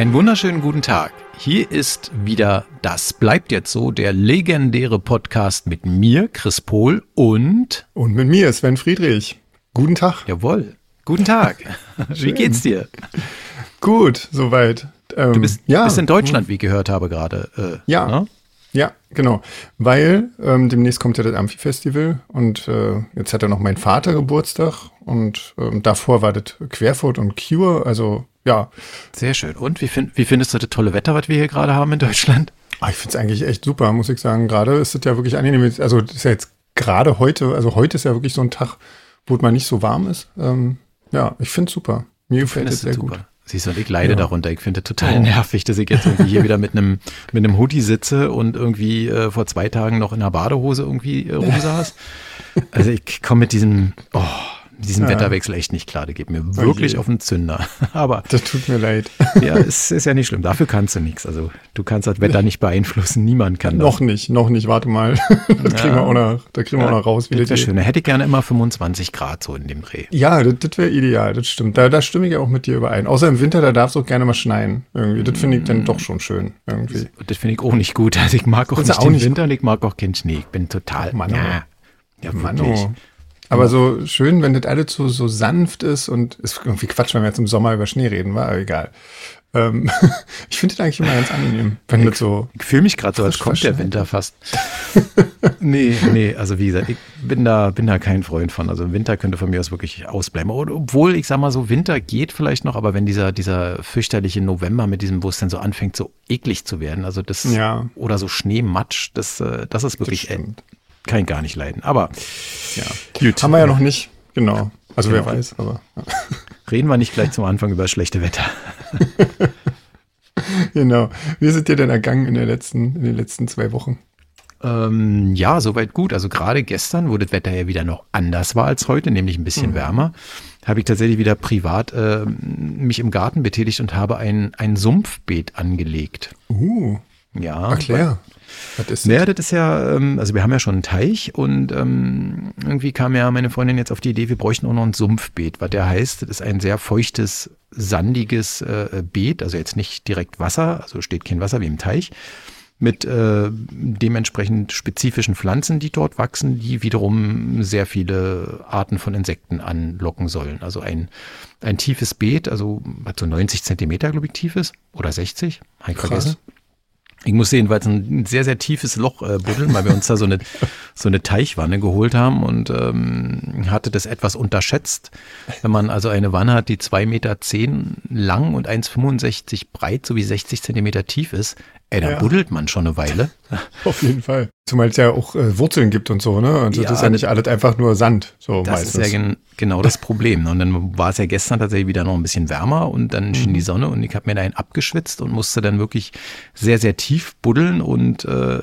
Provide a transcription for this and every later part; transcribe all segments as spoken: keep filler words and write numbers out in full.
Einen wunderschönen guten Tag. Hier ist wieder Das bleibt jetzt so, der legendäre Podcast mit mir, Chris Pohl und... Und mit mir, Sven Friedrich. Guten Tag. Jawohl, guten Tag. Wie geht's dir? Gut, soweit. Ähm, Du bist, ja. bist in Deutschland, wie ich gehört habe gerade. Äh, Ja. ne? Ja, genau. Weil ähm, demnächst kommt ja das Amphi-Festival und äh, jetzt hat ja noch mein Vater Geburtstag und ähm, davor war das Querfurt und Cure, also ja. Sehr schön. Und wie, find, wie findest du das tolle Wetter, was wir hier gerade haben in Deutschland? Ah, ich finde es eigentlich echt super, muss ich sagen. Gerade ist es ja wirklich angenehm. Also das ist ja jetzt gerade heute, also heute ist ja wirklich so ein Tag, wo es mal nicht so warm ist. Ähm, ja, ich finde es super. Mir gefällt es sehr super. gut. Siehst du, und ich leide Ja. darunter. Ich finde es total nervig, dass ich jetzt irgendwie hier wieder mit einem mit einem Hoodie sitze und irgendwie äh, vor zwei Tagen noch in einer Badehose irgendwie äh, rumsaß. Also ich komme mit diesem, oh, mit diesem Ja. Wetterwechsel echt nicht klar. Der geht mir wirklich je. auf den Zünder. Aber Das tut mir leid. ja, es ist ja nicht schlimm. Dafür kannst du nichts. Also du kannst das Wetter nicht beeinflussen. Niemand kann das. Noch nicht, noch nicht, warte mal. Das kriegen wir auch noch, da kriegen wir auch noch raus, wie Das das wäre geht. schön. Da hätte ich gerne immer fünfundzwanzig Grad so in dem Dreh. Ja, das, das wäre ideal, das stimmt. Da, da stimme ich ja auch mit dir überein. Außer im Winter, da darf es auch gerne mal schneien. Irgendwie. Das finde ich dann doch schon schön. Irgendwie. Und das finde ich auch nicht gut. Also ich mag auch Findest du nicht auch den nicht Winter und ich mag auch keinen Schnee. Ich bin total, Mann, ja, ja Mann, wirklich. oh. Aber so schön, wenn das alles so, so sanft ist und ist irgendwie Quatsch, wenn wir jetzt im Sommer über Schnee reden, war aber egal. Ähm, ich finde das eigentlich immer ganz angenehm, wenn das so. Ich fühle mich gerade so, als frisch kommt der verschneit. Winter fast. nee, nee, also wie gesagt, ich bin da, bin da kein Freund von. Also im Winter könnte von mir aus wirklich ausbleiben. Und obwohl, ich sag mal so, Winter geht vielleicht noch, aber wenn dieser, dieser fürchterliche November mit diesem, wo es dann so anfängt, so eklig zu werden, also das, Ja. oder so Schneematsch, das, äh, das ist Das wirklich, äh, stimmt. kann ich gar nicht leiden. Aber Ja. gut. Haben wir ja noch nicht. Genau. Also Genau. wer weiß, aber. Ja. Reden wir nicht gleich zum Anfang über das schlechte Wetter. Genau. Wie ist es dir denn ergangen in, der letzten, in den letzten zwei Wochen? Ähm, ja, soweit gut. Also gerade gestern, wo das Wetter ja wieder noch anders war als heute, nämlich ein bisschen Mhm. wärmer, habe ich tatsächlich wieder privat äh, mich im Garten betätigt und habe ein, ein Sumpfbeet angelegt. Uh, Ja. erklär. Was ist Naja, das ist ja, ähm, also wir haben ja schon einen Teich und ähm, irgendwie kam ja meine Freundin jetzt auf die Idee, wir bräuchten auch noch ein Sumpfbeet. Was der heißt, das ist ein sehr feuchtes, sandiges äh, Beet, also jetzt nicht direkt Wasser, also steht kein Wasser wie im Teich, mit äh, dementsprechend spezifischen Pflanzen, die dort wachsen, die wiederum sehr viele Arten von Insekten anlocken sollen. Also ein, ein tiefes Beet, also was so neunzig Zentimeter, glaube ich, tief ist, oder sechzig, habe ich Krass. vergessen. Ich muss jedenfalls ein sehr, sehr tiefes Loch äh, buddeln, weil wir uns da so eine, so eine Teichwanne geholt haben und ähm, hatte das etwas unterschätzt. Wenn man also eine Wanne hat, die zwei Meter zehn lang und eins Komma fünfundsechzig breit sowie sechzig Zentimeter tief ist, ey, da Ja. buddelt man schon eine Weile. Auf jeden Fall. Zumal es ja auch äh, Wurzeln gibt und so, ne? Und Ja, das ist ja nicht alles einfach nur Sand, so Das meistens. ist ja gen genau das Problem. Und dann war es ja gestern tatsächlich wieder noch ein bisschen wärmer und dann schien die Sonne und ich habe mir da einen abgeschwitzt und musste dann wirklich sehr, sehr tief buddeln und äh,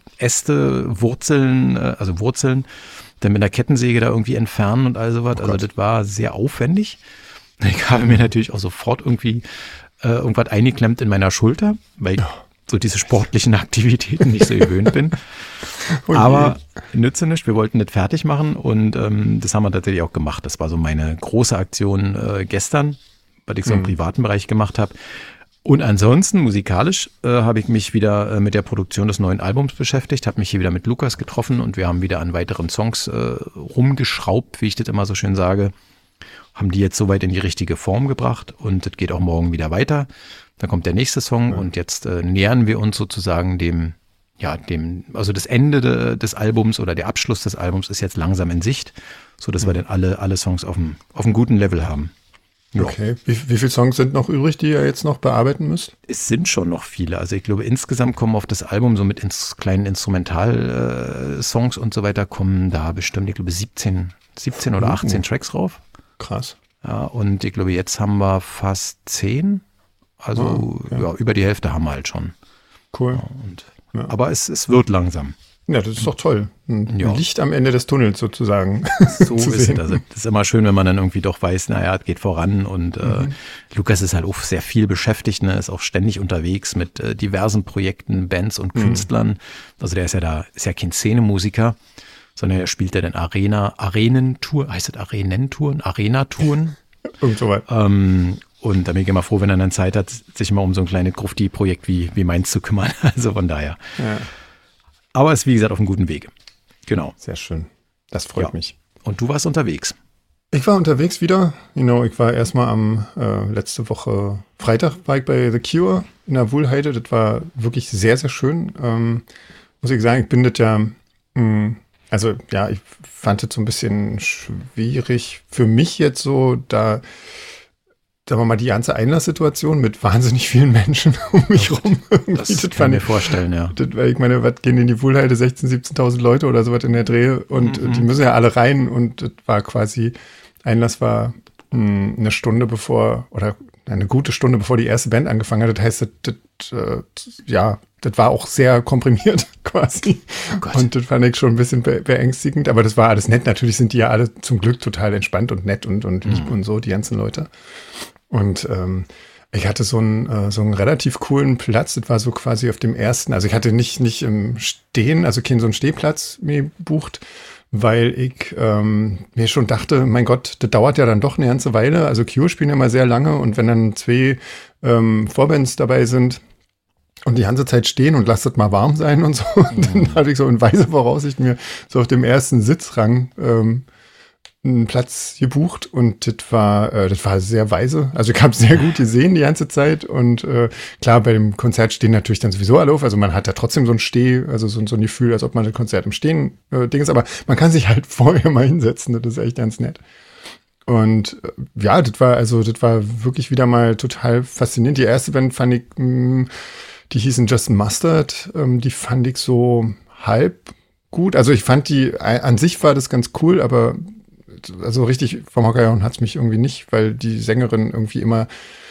Äste, Wurzeln, äh, also Wurzeln, dann mit einer Kettensäge da irgendwie entfernen und all sowas. Oh Also Gott. das war sehr aufwendig. Ich habe mir natürlich auch sofort irgendwie äh, irgendwas eingeklemmt in meiner Schulter, weil ich so diese sportlichen Aktivitäten nicht so gewöhnt bin. Oh je. Aber nütze nicht, wir wollten das fertig machen und ähm, das haben wir tatsächlich auch gemacht. Das war so meine große Aktion äh, gestern, was ich so im Mhm. privaten Bereich gemacht habe. Und ansonsten, musikalisch, äh, habe ich mich wieder äh, mit der Produktion des neuen Albums beschäftigt, habe mich hier wieder mit Lukas getroffen und wir haben wieder an weiteren Songs äh, rumgeschraubt, wie ich das immer so schön sage. Haben die jetzt soweit in die richtige Form gebracht und das geht auch morgen wieder weiter. Dann kommt der nächste Song und jetzt äh, nähern wir uns sozusagen dem, ja, dem, also das Ende de, des Albums oder der Abschluss des Albums ist jetzt langsam in Sicht, so dass wir dann alle, alle Songs auf einem, auf einem guten Level haben. Ja. Okay. Wie, wie viele Songs sind noch übrig, die ihr jetzt noch bearbeiten müsst? Es sind schon noch viele. Also ich glaube, insgesamt kommen auf das Album so mit ins kleinen Instrumental-Songs und so weiter kommen da bestimmt, ich glaube, siebzehn, siebzehn oder achtzehn Tracks drauf. Krass. Ja, und ich glaube, jetzt haben wir fast zehn. Also Ah, okay. ja, über die Hälfte haben wir halt schon. Cool. Und, Ja. Aber es, es wird langsam. Ja, das ist doch toll. Ein Ja. Licht am Ende des Tunnels sozusagen. So zu ist es. sehen. Also das ist immer schön, wenn man dann irgendwie doch weiß, naja, es geht voran. Und äh, Mhm. Lukas ist halt auch sehr viel beschäftigt, ne? Ist auch ständig unterwegs mit äh, diversen Projekten, Bands und Mhm. Künstlern. Also der ist ja da, ist ja kein Szenemusiker, sondern er spielt ja dann Arena, Arenentour, heißt das Arenentouren, Arenatouren. Irgend so weit. Ähm, Und da bin ich immer froh, wenn er dann Zeit hat, sich mal um so ein kleines Grufti-Projekt wie, wie meins zu kümmern. Also von daher. Ja. Aber ist wie gesagt auf einem guten Weg. Genau. Sehr schön. Das freut Ja. mich. Und du warst unterwegs. Ich war unterwegs wieder. You know, ich war erstmal am äh, letzte Woche Freitag war ich bei The Cure in der Wuhlheide. Das war wirklich sehr, sehr schön. Ähm, muss ich sagen, ich bin das ja, mh, also ja, ich fand das so ein bisschen schwierig für mich jetzt so, da sagen wir mal, die ganze Einlasssituation mit wahnsinnig vielen Menschen um mich rum. Das, das kann ich mir vorstellen, ja. Das, weil ich meine, was gehen in die Wuhlheide? sechzehntausend, siebzehntausend Leute oder sowas in der Dreh und mhm. die müssen ja alle rein und das war quasi, Einlass war mh, eine Stunde bevor, oder eine gute Stunde bevor die erste Band angefangen hat. Das heißt, das, das, äh, ja, das war auch sehr komprimiert quasi. Oh und das fand ich schon ein bisschen be- beängstigend, aber das war alles nett. Natürlich sind die ja alle zum Glück total entspannt und nett und, und lieb mhm. und so, die ganzen Leute. Und ähm, ich hatte so einen, äh, so einen relativ coolen Platz. Das war so quasi auf dem ersten, also ich hatte nicht, nicht im Stehen, also keinen so einen Stehplatz mir gebucht, weil ich ähm, mir schon dachte, mein Gott, das dauert ja dann doch eine ganze Weile. Also Cure spielen ja mal sehr lange und wenn dann zwei ähm, Vorbands dabei sind und die ganze Zeit stehen und lasst das mal warm sein und so, mhm. dann hatte ich so in weiser Voraussicht mir so auf dem ersten Sitzrang ähm, einen Platz gebucht und das war, äh, das war sehr weise. Also ich habe sehr gut gesehen die ganze Zeit und äh, klar, bei dem Konzert stehen natürlich dann sowieso alle auf. Also man hat da trotzdem so ein Steh, also so, so ein Gefühl, als ob man das Konzert im Stehen äh, Ding ist, aber man kann sich halt vorher mal hinsetzen, das ist echt ganz nett. Und äh, ja, das war, also das war wirklich wieder mal total faszinierend. Die erste Band fand ich, mh, die hießen Just Mustard, ähm, die fand ich so halb gut. Also ich fand die, an sich war das ganz cool, aber also richtig vom Hocker gehauen hat es mich irgendwie nicht, weil die Sängerin irgendwie immer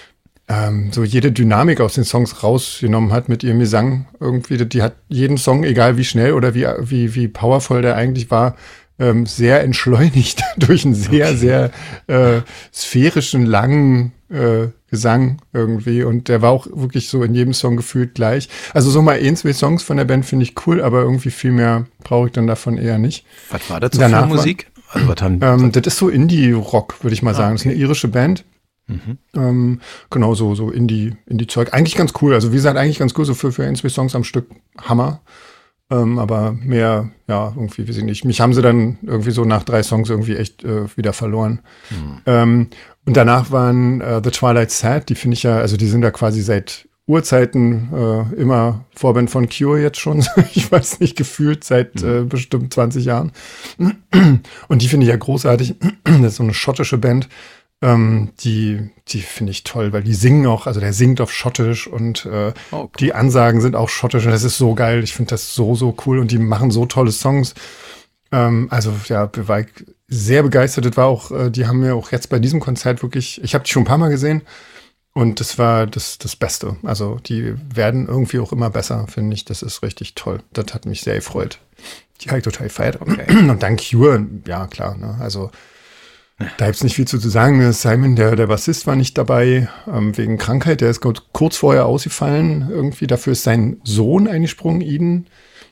ähm, so jede Dynamik aus den Songs rausgenommen hat mit ihrem Gesang. Irgendwie, die hat jeden Song, egal wie schnell oder wie, wie, wie powervoll der eigentlich war, ähm, sehr entschleunigt durch einen sehr, okay. sehr äh, sphärischen, langen äh, Gesang irgendwie. Und der war auch wirklich so in jedem Song gefühlt gleich. Also so mal ein, zwei Songs von der Band finde ich cool, aber irgendwie viel mehr brauche ich dann davon eher nicht. Was war das so für Musik? Also, was haben, ähm, das ist so Indie-Rock, würde ich mal sagen. Ah, okay. Das ist eine irische Band. Mhm. Ähm, genau, so, so Indie, Indie-Zeug. Eigentlich ganz cool. Also wie gesagt, eigentlich ganz cool. So für, für ein, zwei Songs am Stück Hammer. Ähm, aber mehr, ja, irgendwie, weiß ich nicht. Mich haben sie dann irgendwie so nach drei Songs irgendwie echt äh, wieder verloren. Mhm. Ähm, und danach waren äh, The Twilight Sad. Die finde ich ja, also die sind da quasi seit Urzeiten äh, immer Vorband von Cure jetzt schon, ich weiß nicht, gefühlt seit äh, bestimmt zwanzig Jahren. Und die finde ich ja großartig. Das ist so eine schottische Band. Ähm, die die finde ich toll, weil die singen auch, also der singt auf Schottisch und äh, oh, cool. Die Ansagen sind auch schottisch und das ist so geil. Ich finde das so, so cool und die machen so tolle Songs. Ähm, also ja, war ich sehr begeistert. Das war auch, äh, die haben mir auch jetzt bei diesem Konzert wirklich, ich habe die schon ein paar Mal gesehen. Und das war das, das Beste. Also die werden irgendwie auch immer besser, finde ich. Das ist richtig toll. Das hat mich sehr gefreut. Die habe ich total gefeiert. Okay. Und dann Cure, ja klar. Ne? Also da gibt's nicht viel zu sagen. Simon, der, der Bassist, war nicht dabei ähm, wegen Krankheit. Der ist kurz vorher ausgefallen. Irgendwie dafür ist sein Sohn eingesprungen, Eden.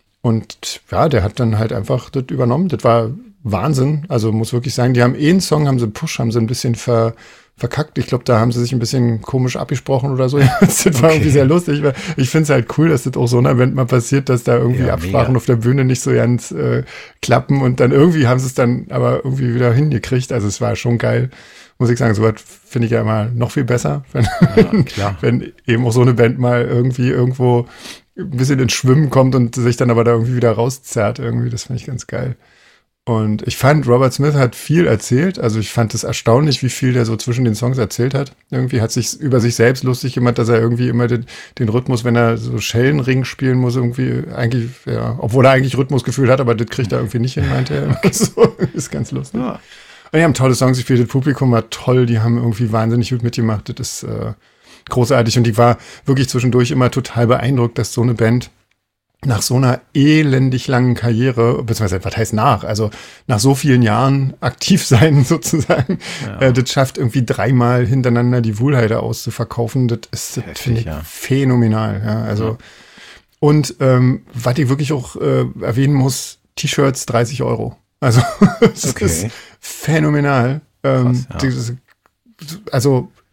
Und ja, der hat dann halt einfach das übernommen. Das war Wahnsinn. Also muss wirklich sagen, die haben eh einen Song, haben sie einen Push, haben sie ein bisschen ver verkackt. Ich glaube, da haben sie sich ein bisschen komisch abgesprochen oder so. Das war okay. Irgendwie sehr lustig. Ich finde es halt cool, dass das auch so einer Event mal passiert, dass da irgendwie ja, Absprachen mega. Auf der Bühne nicht so ganz äh, klappen und dann irgendwie haben sie es dann aber irgendwie wieder hingekriegt. Also es war schon geil, muss ich sagen. So was finde ich ja immer noch viel besser, wenn, ja, klar. wenn eben auch so eine Band mal irgendwie irgendwo ein bisschen ins Schwimmen kommt und sich dann aber da irgendwie wieder rauszerrt. Irgendwie, das finde ich ganz geil. Und ich fand, Robert Smith hat viel erzählt. Also ich fand es erstaunlich, wie viel der so zwischen den Songs erzählt hat. Irgendwie hat sich über sich selbst lustig gemacht, dass er irgendwie immer den, den Rhythmus, wenn er so Schellenring spielen muss, irgendwie eigentlich, ja, obwohl er eigentlich Rhythmusgefühl hat, aber das kriegt er irgendwie nicht hin, meinte er. Okay. So, ist ganz lustig. Ja. Und die haben tolle Songs gespielt, das Publikum war toll, die haben irgendwie wahnsinnig gut mitgemacht. Das ist äh, großartig und ich war wirklich zwischendurch immer total beeindruckt, dass so eine Band nach so einer elendig langen Karriere, beziehungsweise was heißt nach, also nach so vielen Jahren aktiv sein sozusagen, ja. äh, das schafft irgendwie dreimal hintereinander die Wuhlheide auszuverkaufen, das ist, finde ich, ja. phänomenal. Ja, also ja. Und ähm, was ich wirklich auch äh, erwähnen muss, T-Shirts dreißig Euro. Also das okay. ist phänomenal. Ähm, Krass, ja. das, also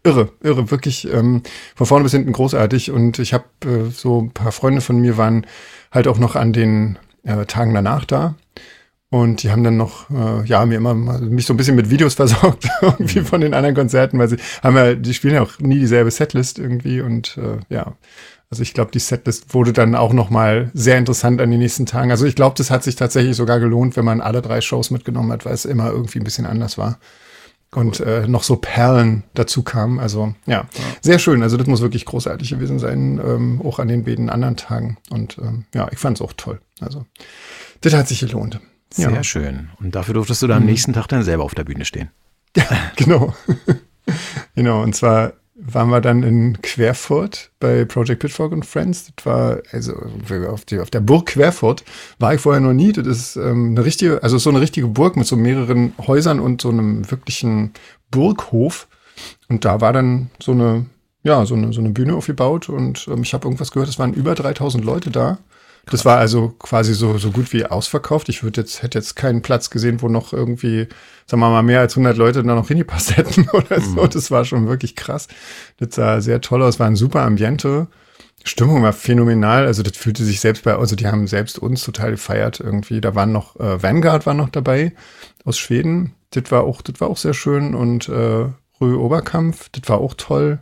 irre, irre, wirklich ähm, von vorne bis hinten großartig. Und ich habe äh, so ein paar Freunde von mir waren halt auch noch an den äh, Tagen danach da. Und die haben dann noch, äh, ja, mir immer mal, mich so ein bisschen mit Videos versorgt, irgendwie von den anderen Konzerten, weil sie haben ja, die spielen ja auch nie dieselbe Setlist irgendwie und äh, ja, also ich glaube, die Setlist wurde dann auch noch mal sehr interessant an den nächsten Tagen. Also ich glaube, das hat sich tatsächlich sogar gelohnt, wenn man alle drei Shows mitgenommen hat, weil es immer irgendwie ein bisschen anders war. Und cool. äh, noch so Perlen dazu kamen. Also ja, ja, sehr schön. Also das muss wirklich großartig gewesen sein, ähm, auch an den beiden anderen Tagen. Und ähm, ja, ich fand es auch toll. Also das hat sich gelohnt. Sehr ja. schön. Und dafür durftest du dann am mhm. nächsten Tag dann selber auf der Bühne stehen. Ja, genau. Genau, und zwar waren wir dann in Querfurt bei Project Pitchfork und Friends. Das war, also auf, die, auf der Burg Querfurt war ich vorher noch nie. Das ist ähm, eine richtige, also so eine richtige Burg mit so mehreren Häusern und so einem wirklichen Burghof. Und da war dann so eine, ja, so eine, so eine Bühne aufgebaut und ähm, ich habe irgendwas gehört, es waren über dreitausend Leute da. Das war also quasi so, so gut wie ausverkauft. Ich würde jetzt, hätte jetzt keinen Platz gesehen, wo noch irgendwie, sagen wir mal, mehr als hundert Leute da noch hingepasst hätten oder so. Mhm. Das war schon wirklich krass. Das sah sehr toll aus, war ein super Ambiente. Stimmung war phänomenal. Also das fühlte sich selbst bei, also die haben selbst uns total gefeiert irgendwie. Da waren noch, äh, Vanguard war noch dabei aus Schweden. Das war auch, das war auch sehr schön und äh, Rö Oberkampf, das war auch toll.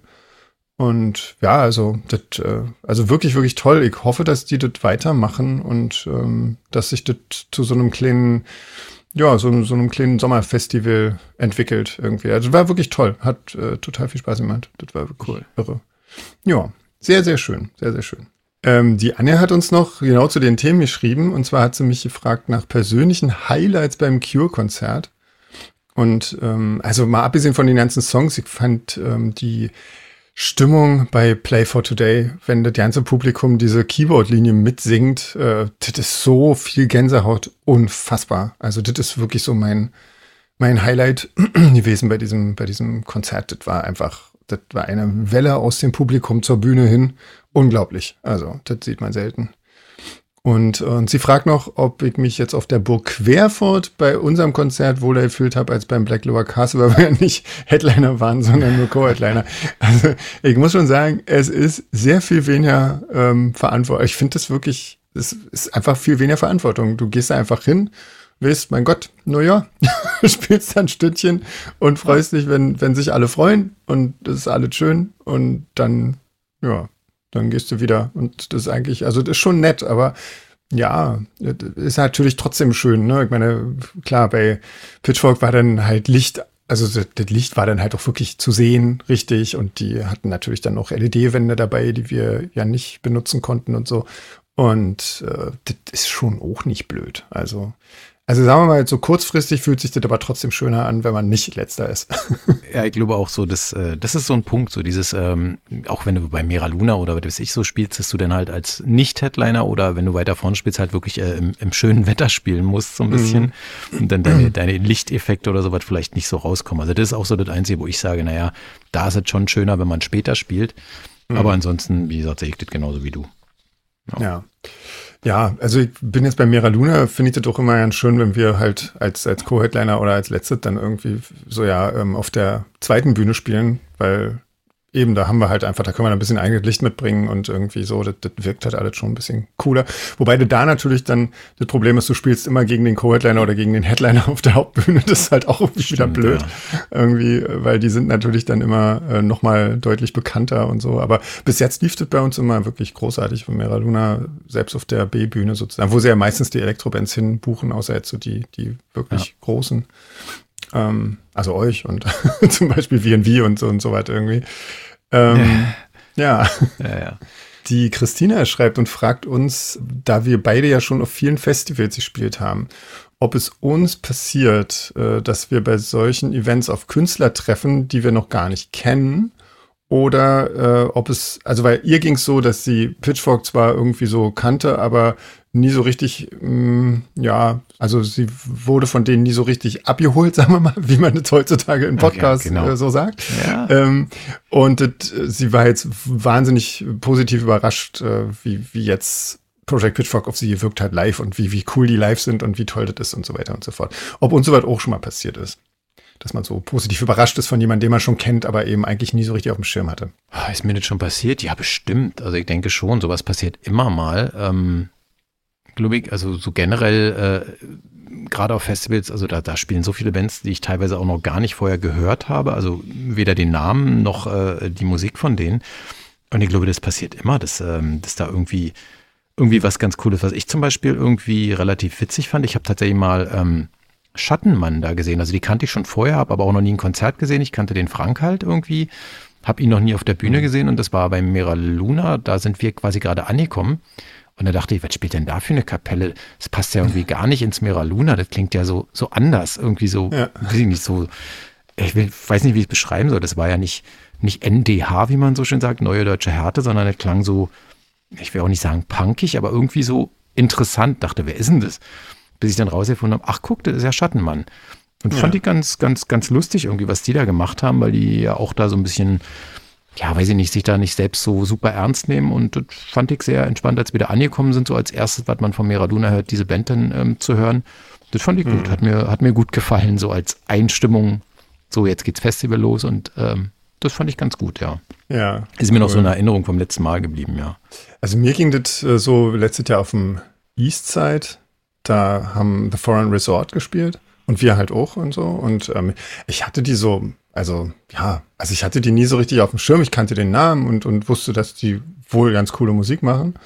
Und ja, also das, äh, also wirklich, wirklich toll. Ich hoffe, dass die das weitermachen und ähm, dass sich das zu so einem kleinen, ja, so, so einem kleinen Sommerfestival entwickelt irgendwie. Also das war wirklich toll. Hat äh, total viel Spaß gemacht. Das war cool. Irre. Ja, sehr, sehr schön. Sehr, sehr schön. Ähm, die Anja hat uns noch genau zu den Themen geschrieben. Und zwar hat sie mich gefragt nach persönlichen Highlights beim Cure-Konzert. Und ähm, also mal abgesehen von den ganzen Songs, ich fand ähm, die Stimmung bei Play for Today, wenn das ganze Publikum diese Keyboard-Linie mitsingt, äh, das ist so viel Gänsehaut, unfassbar. Also das ist wirklich so mein mein Highlight gewesen bei diesem bei diesem Konzert. Das war einfach, das war eine Welle aus dem Publikum zur Bühne hin, unglaublich. Also das sieht man selten. Und, und sie fragt noch, ob ich mich jetzt auf der Burg Querfurt bei unserem Konzert wohler gefühlt habe als beim Black Lower Castle, weil wir ja nicht Headliner waren, sondern nur Co-Headliner. Also ich muss schon sagen, es ist sehr viel weniger ähm, Verantwortung. Ich finde das wirklich, es ist einfach viel weniger Verantwortung. Du gehst da einfach hin, weißt, mein Gott, nur ja, spielst dann ein Stückchen und freust dich, wenn, wenn sich alle freuen und das ist alles schön und dann, ja, dann gehst du wieder und das ist eigentlich, also das ist schon nett, aber ja, das ist natürlich trotzdem schön, ne? Ich meine, klar, bei Pitchfork war dann halt Licht, also das, das Licht war dann halt auch wirklich zu sehen, richtig, und die hatten natürlich dann noch L E D-Wände dabei, die wir ja nicht benutzen konnten und so und äh, das ist schon auch nicht blöd, also Also sagen wir mal, so kurzfristig fühlt sich das aber trotzdem schöner an, wenn man nicht Letzter ist. Ja, ich glaube auch so, dass, äh, das ist so ein Punkt, so dieses, ähm, auch wenn du bei Mera Luna oder was weiß ich so spielst, dass du dann halt als Nicht-Headliner oder wenn du weiter vorne spielst, halt wirklich äh, im, im schönen Wetter spielen musst, so ein bisschen. Mhm. Und dann deine, deine Lichteffekte oder sowas vielleicht nicht so rauskommen. Also das ist auch so das Einzige, wo ich sage, naja, da ist es schon schöner, wenn man später spielt. Mhm. Aber ansonsten, wie gesagt, sehe ich das genauso wie du. Ja. ja. Ja, also ich bin jetzt bei Mera Luna, finde ich das auch immer ganz schön, wenn wir halt als als Co-Headliner oder als Letztes dann irgendwie so ja ähm, auf der zweiten Bühne spielen, weil eben, da haben wir halt einfach, da können wir ein bisschen eigenes Licht mitbringen und irgendwie so, das, das wirkt halt alles schon ein bisschen cooler. Wobei du da natürlich dann, das Problem ist, du spielst immer gegen den Co-Headliner oder gegen den Headliner auf der Hauptbühne. Das ist halt auch irgendwie Stimmt, wieder blöd. Ja. Irgendwie, weil die sind natürlich dann immer äh, noch mal deutlich bekannter und so. Aber bis jetzt lief das bei uns immer wirklich großartig von Mera Luna, selbst auf der B-Bühne sozusagen, wo sie ja meistens die Elektrobands hinbuchen, außer jetzt so die, die wirklich ja. großen. Ähm, also euch und zum Beispiel V and V und so und so weiter irgendwie. Ähm, ja. Ja, ja. Die Christina schreibt und fragt uns, da wir beide ja schon auf vielen Festivals gespielt haben, ob es uns passiert, äh, dass wir bei solchen Events auf Künstler treffen, die wir noch gar nicht kennen. Oder äh, ob es, also weil ihr ging es so, dass sie Pitchfork zwar irgendwie so kannte, aber nie so richtig, mh, ja, also sie wurde von denen nie so richtig abgeholt, sagen wir mal, wie man das heutzutage im Podcast ja, genau. äh, so sagt. Ja. Ähm, und das, sie war jetzt wahnsinnig positiv überrascht, äh, wie, wie jetzt Project Pitchfork auf sie gewirkt hat live und wie, wie cool die live sind und wie toll das ist und so weiter und so fort. Ob uns sowas auch schon mal passiert ist. dass man so positiv überrascht ist von jemandem, den man schon kennt, aber eben eigentlich nie so richtig auf dem Schirm hatte. Ist mir das schon passiert? Ja, bestimmt. Also ich denke schon, sowas passiert immer mal. Ähm, glaube ich, also so generell, äh, gerade auf Festivals, also da, da spielen so viele Bands, die ich teilweise auch noch gar nicht vorher gehört habe. Also weder den Namen noch äh, die Musik von denen. Und ich glaube, das passiert immer, dass, ähm, dass da irgendwie, irgendwie was ganz Cooles, was ich zum Beispiel irgendwie relativ witzig fand. Ich habe tatsächlich mal ähm, Schattenmann da gesehen. Also die kannte ich schon vorher, habe aber auch noch nie ein Konzert gesehen. Ich kannte den Frank halt irgendwie, habe ihn noch nie auf der Bühne gesehen und das war beim Mera Luna. Da sind wir quasi gerade angekommen. Und da dachte ich, was spielt denn da für eine Kapelle? Das passt ja irgendwie gar nicht ins Mera Luna. Das klingt ja so, so anders. Irgendwie so, ja. weiß ich nicht, so, ich will, weiß nicht, wie ich es beschreiben soll. Das war ja nicht, nicht N D H, wie man so schön sagt, Neue Deutsche Härte, sondern das klang so, ich will auch nicht sagen punkig, aber irgendwie so interessant. Dachte, wer ist denn das? Bis ich dann rausgefunden habe, ach guck, das ist ja Schattenmann. Und ja. fand ich ganz, ganz, ganz lustig irgendwie, was die da gemacht haben, weil die ja auch da so ein bisschen, ja, weiß ich nicht, sich da nicht selbst so super ernst nehmen. Und das fand ich sehr entspannt, als wir da angekommen sind, so als erstes, was man von Mera Luna hört, diese Band dann ähm, zu hören. Das fand ich mhm. gut, hat mir, hat mir gut gefallen, so als Einstimmung. So, jetzt geht's Festival los und ähm, das fand ich ganz gut, ja. Ja. Ist mir cool. noch so eine Erinnerung vom letzten Mal geblieben, ja. Also mir ging das äh, so letztes Jahr auf dem Eastside. Da haben The Foreign Resort gespielt und wir halt auch und so. Und ähm, ich hatte die so, also ja, also ich hatte die nie so richtig auf dem Schirm. Ich kannte den Namen und, und wusste, dass die wohl ganz coole Musik machen.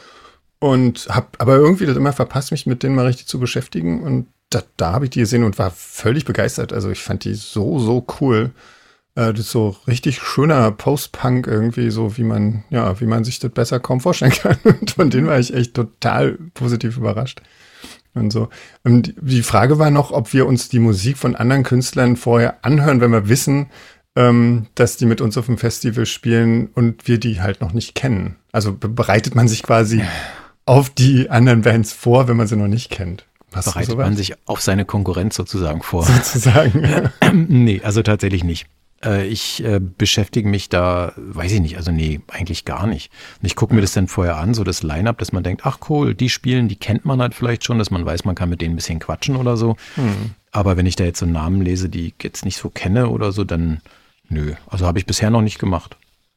Und hab aber irgendwie das immer verpasst, mich mit denen mal richtig zu beschäftigen. Und da, da habe ich die gesehen und war völlig begeistert. Also ich fand die so, so cool. Äh, das ist so richtig schöner Post-Punk irgendwie, so wie man, ja, wie man sich das besser kaum vorstellen kann. Und von denen war ich echt total positiv überrascht. Und so. Und die Frage war noch, ob wir uns die Musik von anderen Künstlern vorher anhören, wenn wir wissen, ähm, dass die mit uns auf dem Festival spielen und wir die halt noch nicht kennen. Also bereitet man sich quasi auf die anderen Bands vor, wenn man sie noch nicht kennt. Hast bereitet man sich auf seine Konkurrenz sozusagen vor? Sozusagen. Nee, also tatsächlich nicht. Ich äh, beschäftige mich da, weiß ich nicht, also nee, eigentlich gar nicht. Und ich gucke mir das dann vorher an, so das Line-Up, dass man denkt, ach cool, die spielen, die kennt man halt vielleicht schon, dass man weiß, man kann mit denen ein bisschen quatschen oder so. Hm. Aber wenn ich da jetzt so Namen lese, die ich jetzt nicht so kenne oder so, dann nö. Also habe ich bisher noch nicht gemacht.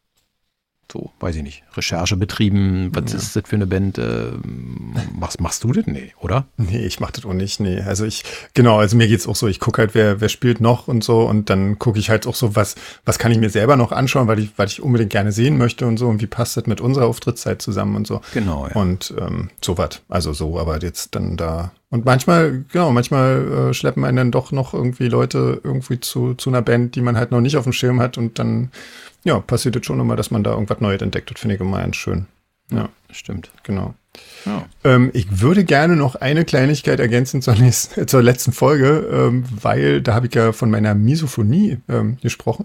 So, weiß ich nicht, Recherche betrieben, was ja. ist das für eine Band? Äh, machst, machst du das? Nee, oder? Nee, ich mach das auch nicht, nee. Also ich, genau, also mir geht's auch so, ich gucke halt, wer, wer spielt noch und so und dann gucke ich halt auch so, was, was kann ich mir selber noch anschauen, weil ich, weil ich unbedingt gerne sehen möchte und so und wie passt das mit unserer Auftrittszeit zusammen und so. Genau, ja. Und ähm, so was, also so, aber jetzt dann da. Und manchmal, genau, manchmal äh, schleppen einen dann doch noch irgendwie Leute irgendwie zu, zu einer Band, die man halt noch nicht auf dem Schirm hat und dann ja, passiert jetzt schon immer, dass man da irgendwas Neues entdeckt. Das finde ich immer ganz schön. Ja, stimmt. Genau. Ja. Ähm, ich würde gerne noch eine Kleinigkeit ergänzen zur, nächsten, zur letzten Folge, ähm, weil da habe ich ja von meiner Misophonie ähm, gesprochen.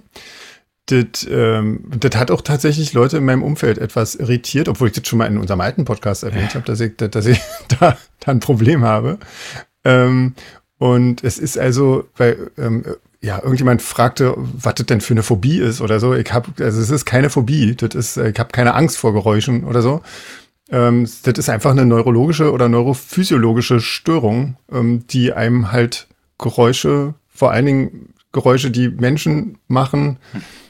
Das, ähm, das hat auch tatsächlich Leute in meinem Umfeld etwas irritiert, obwohl ich das schon mal in unserem alten Podcast erwähnt habe, dass ich, dass ich da, da ein Problem habe. Ähm, und es ist also, weil ähm, ja, irgendjemand fragte, was das denn für eine Phobie ist oder so. Ich habe, also es ist keine Phobie, das ist, ich habe keine Angst vor Geräuschen oder so. Ähm, das ist einfach eine neurologische oder neurophysiologische Störung, ähm, die einem halt Geräusche, vor allen Dingen Geräusche, die Menschen machen,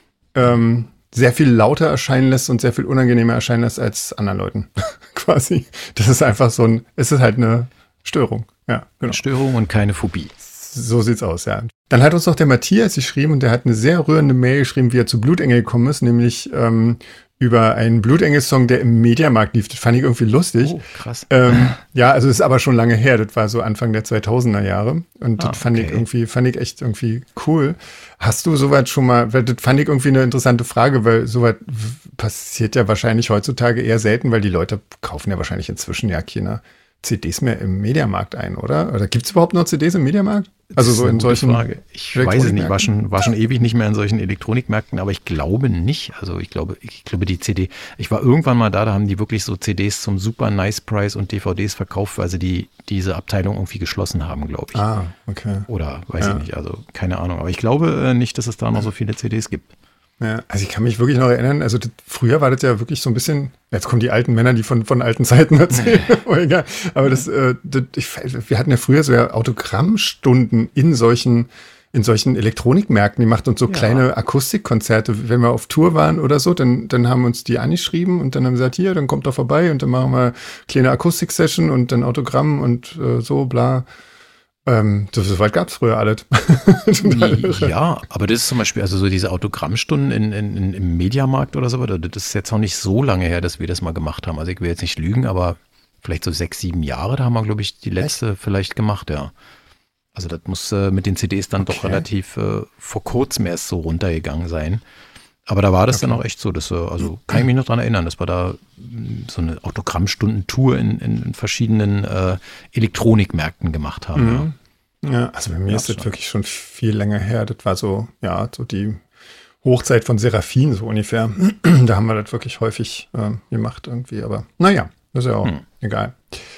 ähm, sehr viel lauter erscheinen lässt und sehr viel unangenehmer erscheinen lässt als anderen Leuten. Quasi. Das ist einfach so ein, es ist halt eine Störung. Ja, genau. Störung und keine Phobie. So sieht's aus, ja. Dann hat uns noch der Matthias geschrieben und der hat eine sehr rührende Mail geschrieben, wie er zu Blutengel gekommen ist, nämlich ähm, über einen Blutengel-Song, der im Mediamarkt lief. Das fand ich irgendwie lustig. Oh, krass. Ähm, ja, also das ist aber schon lange her. Das war so Anfang der zweitausender Jahre. Und ah, das fand okay. ich irgendwie, fand ich echt irgendwie cool. Hast du soweit schon mal, weil das fand ich irgendwie eine interessante Frage, weil soweit passiert ja wahrscheinlich heutzutage eher selten, weil die Leute kaufen ja wahrscheinlich inzwischen ja keine C Ds mehr im Mediamarkt ein, oder? Oder gibt es überhaupt noch C Ds im Mediamarkt? Also so in solchen Frage. Ich weiß es nicht, war schon, war schon ewig nicht mehr in solchen Elektronikmärkten, aber ich glaube nicht. Also ich glaube, ich glaube die C D, ich war irgendwann mal da, da haben die wirklich so C Ds zum super nice Price und D V Ds verkauft, weil sie die, diese Abteilung irgendwie geschlossen haben, glaube ich. Ah, okay. Oder weiß ja. ich nicht, also keine Ahnung. Aber ich glaube nicht, dass es da noch so viele C Ds gibt. Ja, also ich kann mich wirklich noch erinnern, also das, früher war das ja wirklich so ein bisschen, jetzt kommen die alten Männer, die von, von alten Zeiten erzählen, oh, egal. Aber das, äh, das ich, wir hatten ja früher so ja Autogrammstunden in solchen, in solchen Elektronikmärkten, die macht uns so ja. kleine Akustikkonzerte. Wenn wir auf Tour waren oder so, dann, dann haben uns die angeschrieben und dann haben sie gesagt, hier, dann kommt doch vorbei und dann machen wir kleine Akustik-Session und dann Autogramm und äh, so, bla. Ähm, so, so weit gab es früher alles. Ja, aber das ist zum Beispiel, also so diese Autogrammstunden in, in, in, im Mediamarkt oder so, das ist jetzt noch nicht so lange her, dass wir das mal gemacht haben. Also ich will jetzt nicht lügen, aber vielleicht so sechs, sieben Jahre, da haben wir, glaube ich, die letzte Echt? vielleicht gemacht, ja. Also das muss äh, mit den C Ds dann okay. doch relativ äh, vor kurzem erst so runtergegangen sein. Aber da war das okay. dann auch echt so, dass, äh, also kann ich mich noch dran erinnern, dass wir da so eine Autogrammstunden-Tour in, in verschiedenen äh, Elektronikmärkten gemacht haben. Mhm. Ja. ja, also bei mir ja, ist das schon. wirklich schon viel länger her. Das war so, ja, so die Hochzeit von Seraphin so ungefähr. Da haben wir das wirklich häufig äh, gemacht irgendwie, aber naja, das ist ja auch hm. egal.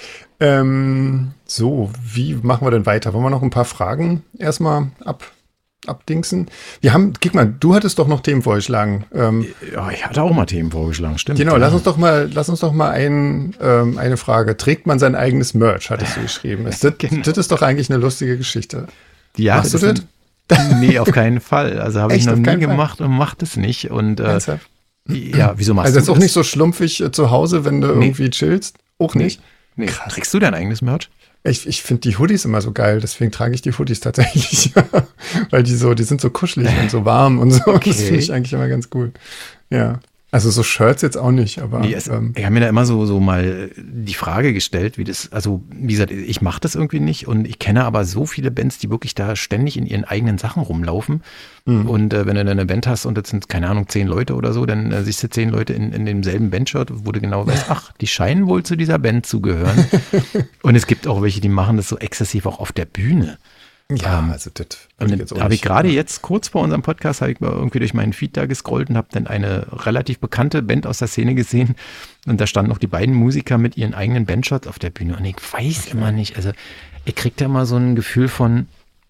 Ähm, so, wie machen wir denn weiter? Wollen wir noch ein paar Fragen erstmal ab, abdingsen? Wir haben, guck mal, du hattest doch noch Themen vorgeschlagen. Ähm, ja, ich hatte auch mal Themen vorgeschlagen, stimmt. Genau, ja. lass uns doch mal, lass uns doch mal ein, ähm, eine Frage. Trägt man sein eigenes Merch, hattest du geschrieben. Das, genau. das ist doch eigentlich eine lustige Geschichte. Ja, Machst das du das? Nee, auf keinen Fall. Also habe ich noch nie gemacht Fall? und mache das nicht. Und äh, ja, wieso machst also du das? Also ist auch nicht so schlumpfig äh, zu Hause, wenn du nee. irgendwie chillst? Auch nicht? Nee. Nee. Trägst du dein eigenes Merch? Ich, ich finde die Hoodies immer so geil, deswegen trage ich die Hoodies tatsächlich. Weil die so, die sind so kuschelig und so warm und so. Okay. Das finde ich eigentlich immer ganz cool. Ja. Also so Shirts jetzt auch nicht, aber. Nee, es, ähm, ich habe mir da immer so, so mal die Frage gestellt, wie das, also wie gesagt, ich mache das irgendwie nicht und ich kenne aber so viele Bands, die wirklich da ständig in ihren eigenen Sachen rumlaufen. Mhm. Und äh, wenn du dann eine Band hast und das sind, keine Ahnung, zehn Leute oder so, dann äh, siehst du zehn Leute in, in demselben Bandshirt, wo du genau weißt, ach, die scheinen wohl zu dieser Band zu gehören. Und es gibt auch welche, die machen das so exzessiv auch auf der Bühne. Ja, um, also das und da habe ich gerade jetzt kurz vor unserem Podcast habe ich mal irgendwie durch meinen Feed da gescrollt und habe dann eine relativ bekannte Band aus der Szene gesehen und da standen noch die beiden Musiker mit ihren eigenen Bandshots auf der Bühne und ich weiß okay. immer nicht, also ich kriege da immer so ein Gefühl von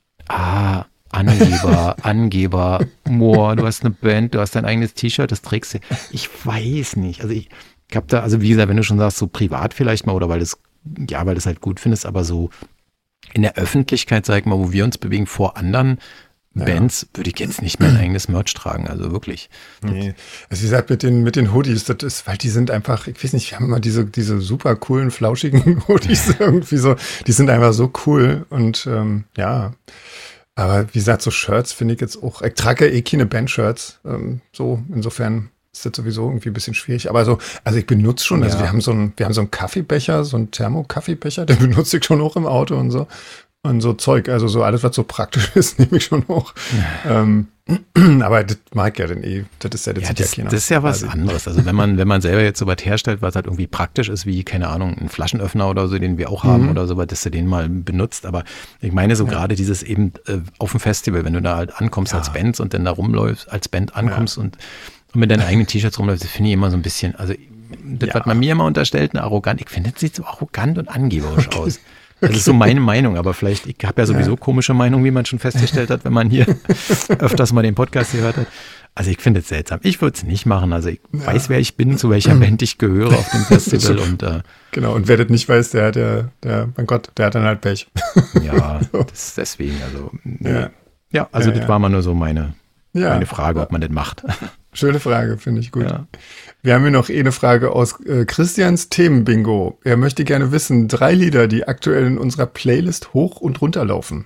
ah, Angeber, Angeber, Moor, du hast eine Band, du hast dein eigenes T-Shirt, das trägst du, ich weiß nicht, also ich, ich habe da, also wie gesagt, wenn du schon sagst, so privat vielleicht mal oder weil das, ja, weil du es halt gut findest, aber so in der Öffentlichkeit, sag ich mal, wo wir uns bewegen vor anderen ja. Bands, würde ich jetzt nicht mehr ein eigenes Merch tragen, also wirklich. Nee. Also wie gesagt, mit den, mit den Hoodies, das ist, weil die sind einfach, ich weiß nicht, wir haben immer diese, diese super coolen, flauschigen Hoodies irgendwie so, die sind einfach so cool und ähm, ja, aber wie gesagt, so Shirts finde ich jetzt auch, ich trage ja eh keine Band-Shirts, ähm, so, insofern ist das sowieso irgendwie ein bisschen schwierig. Aber so, also ich benutze schon, also ja. wir haben so einen, wir haben so einen Kaffeebecher, so einen Thermo-Kaffeebecher, den benutze ich schon auch im Auto und so. Und so Zeug, also so alles, was so praktisch ist, nehme ich schon hoch. Ja. Ähm, aber das mag ja dann eh, das ist ja, das, ja, das, ja das ist ja was anderes. Also wenn man, wenn man selber jetzt sowas herstellt, was halt irgendwie praktisch ist, wie, keine Ahnung, ein Flaschenöffner oder so, den wir auch haben mhm. oder sowas, dass du den mal benutzt. Aber ich meine so ja. gerade dieses eben äh, auf dem Festival, wenn du da halt ankommst ja. als Band und dann da rumläufst, als Band ankommst ja. und Und mit deinen eigenen T-Shirts rumläuft, das finde ich immer so ein bisschen, also das, ja. was man mir immer unterstellt, eine arrogant, ich finde, das sieht so arrogant und angeberisch okay. aus. Das okay. ist so meine Meinung, aber vielleicht, ich habe ja sowieso ja. komische Meinungen, wie man schon festgestellt hat, wenn man hier öfters mal den Podcast gehört hat. Also ich finde es seltsam. Ich würde es nicht machen. Also ich ja. weiß, wer ich bin, zu welcher Band ich gehöre auf dem Festival. und äh, Genau, und wer das nicht weiß, der hat ja, der, mein Gott, der hat dann halt Pech. Ja, so. Das ist deswegen, also nee. ja. ja, also ja, das ja. war mal nur so meine, ja. meine Frage, ob man das macht. Schöne Frage, finde ich gut. Ja. Wir haben hier noch eine Frage aus äh, Christians Themenbingo. Er möchte gerne wissen, drei Lieder, die aktuell in unserer Playlist hoch und runter laufen.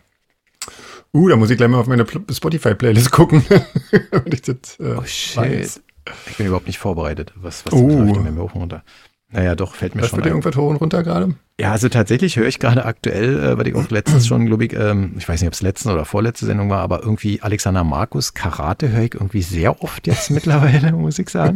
Uh, da muss ich gleich mal auf meine Spotify-Playlist gucken. ich das, äh, oh shit. Weiß. Ich bin überhaupt nicht vorbereitet. Was, was uh. läuft denn hoch und runter? Naja, doch, fällt mir was schon wird dir irgendwas hoch und runter gerade? Ja, also tatsächlich höre ich gerade aktuell, äh, weil ich auch letztens schon, glaube ich, ähm, ich weiß nicht, ob es letzte oder vorletzte Sendung war, aber irgendwie Alexander Markus Karate höre ich irgendwie sehr oft jetzt mittlerweile, muss ich sagen.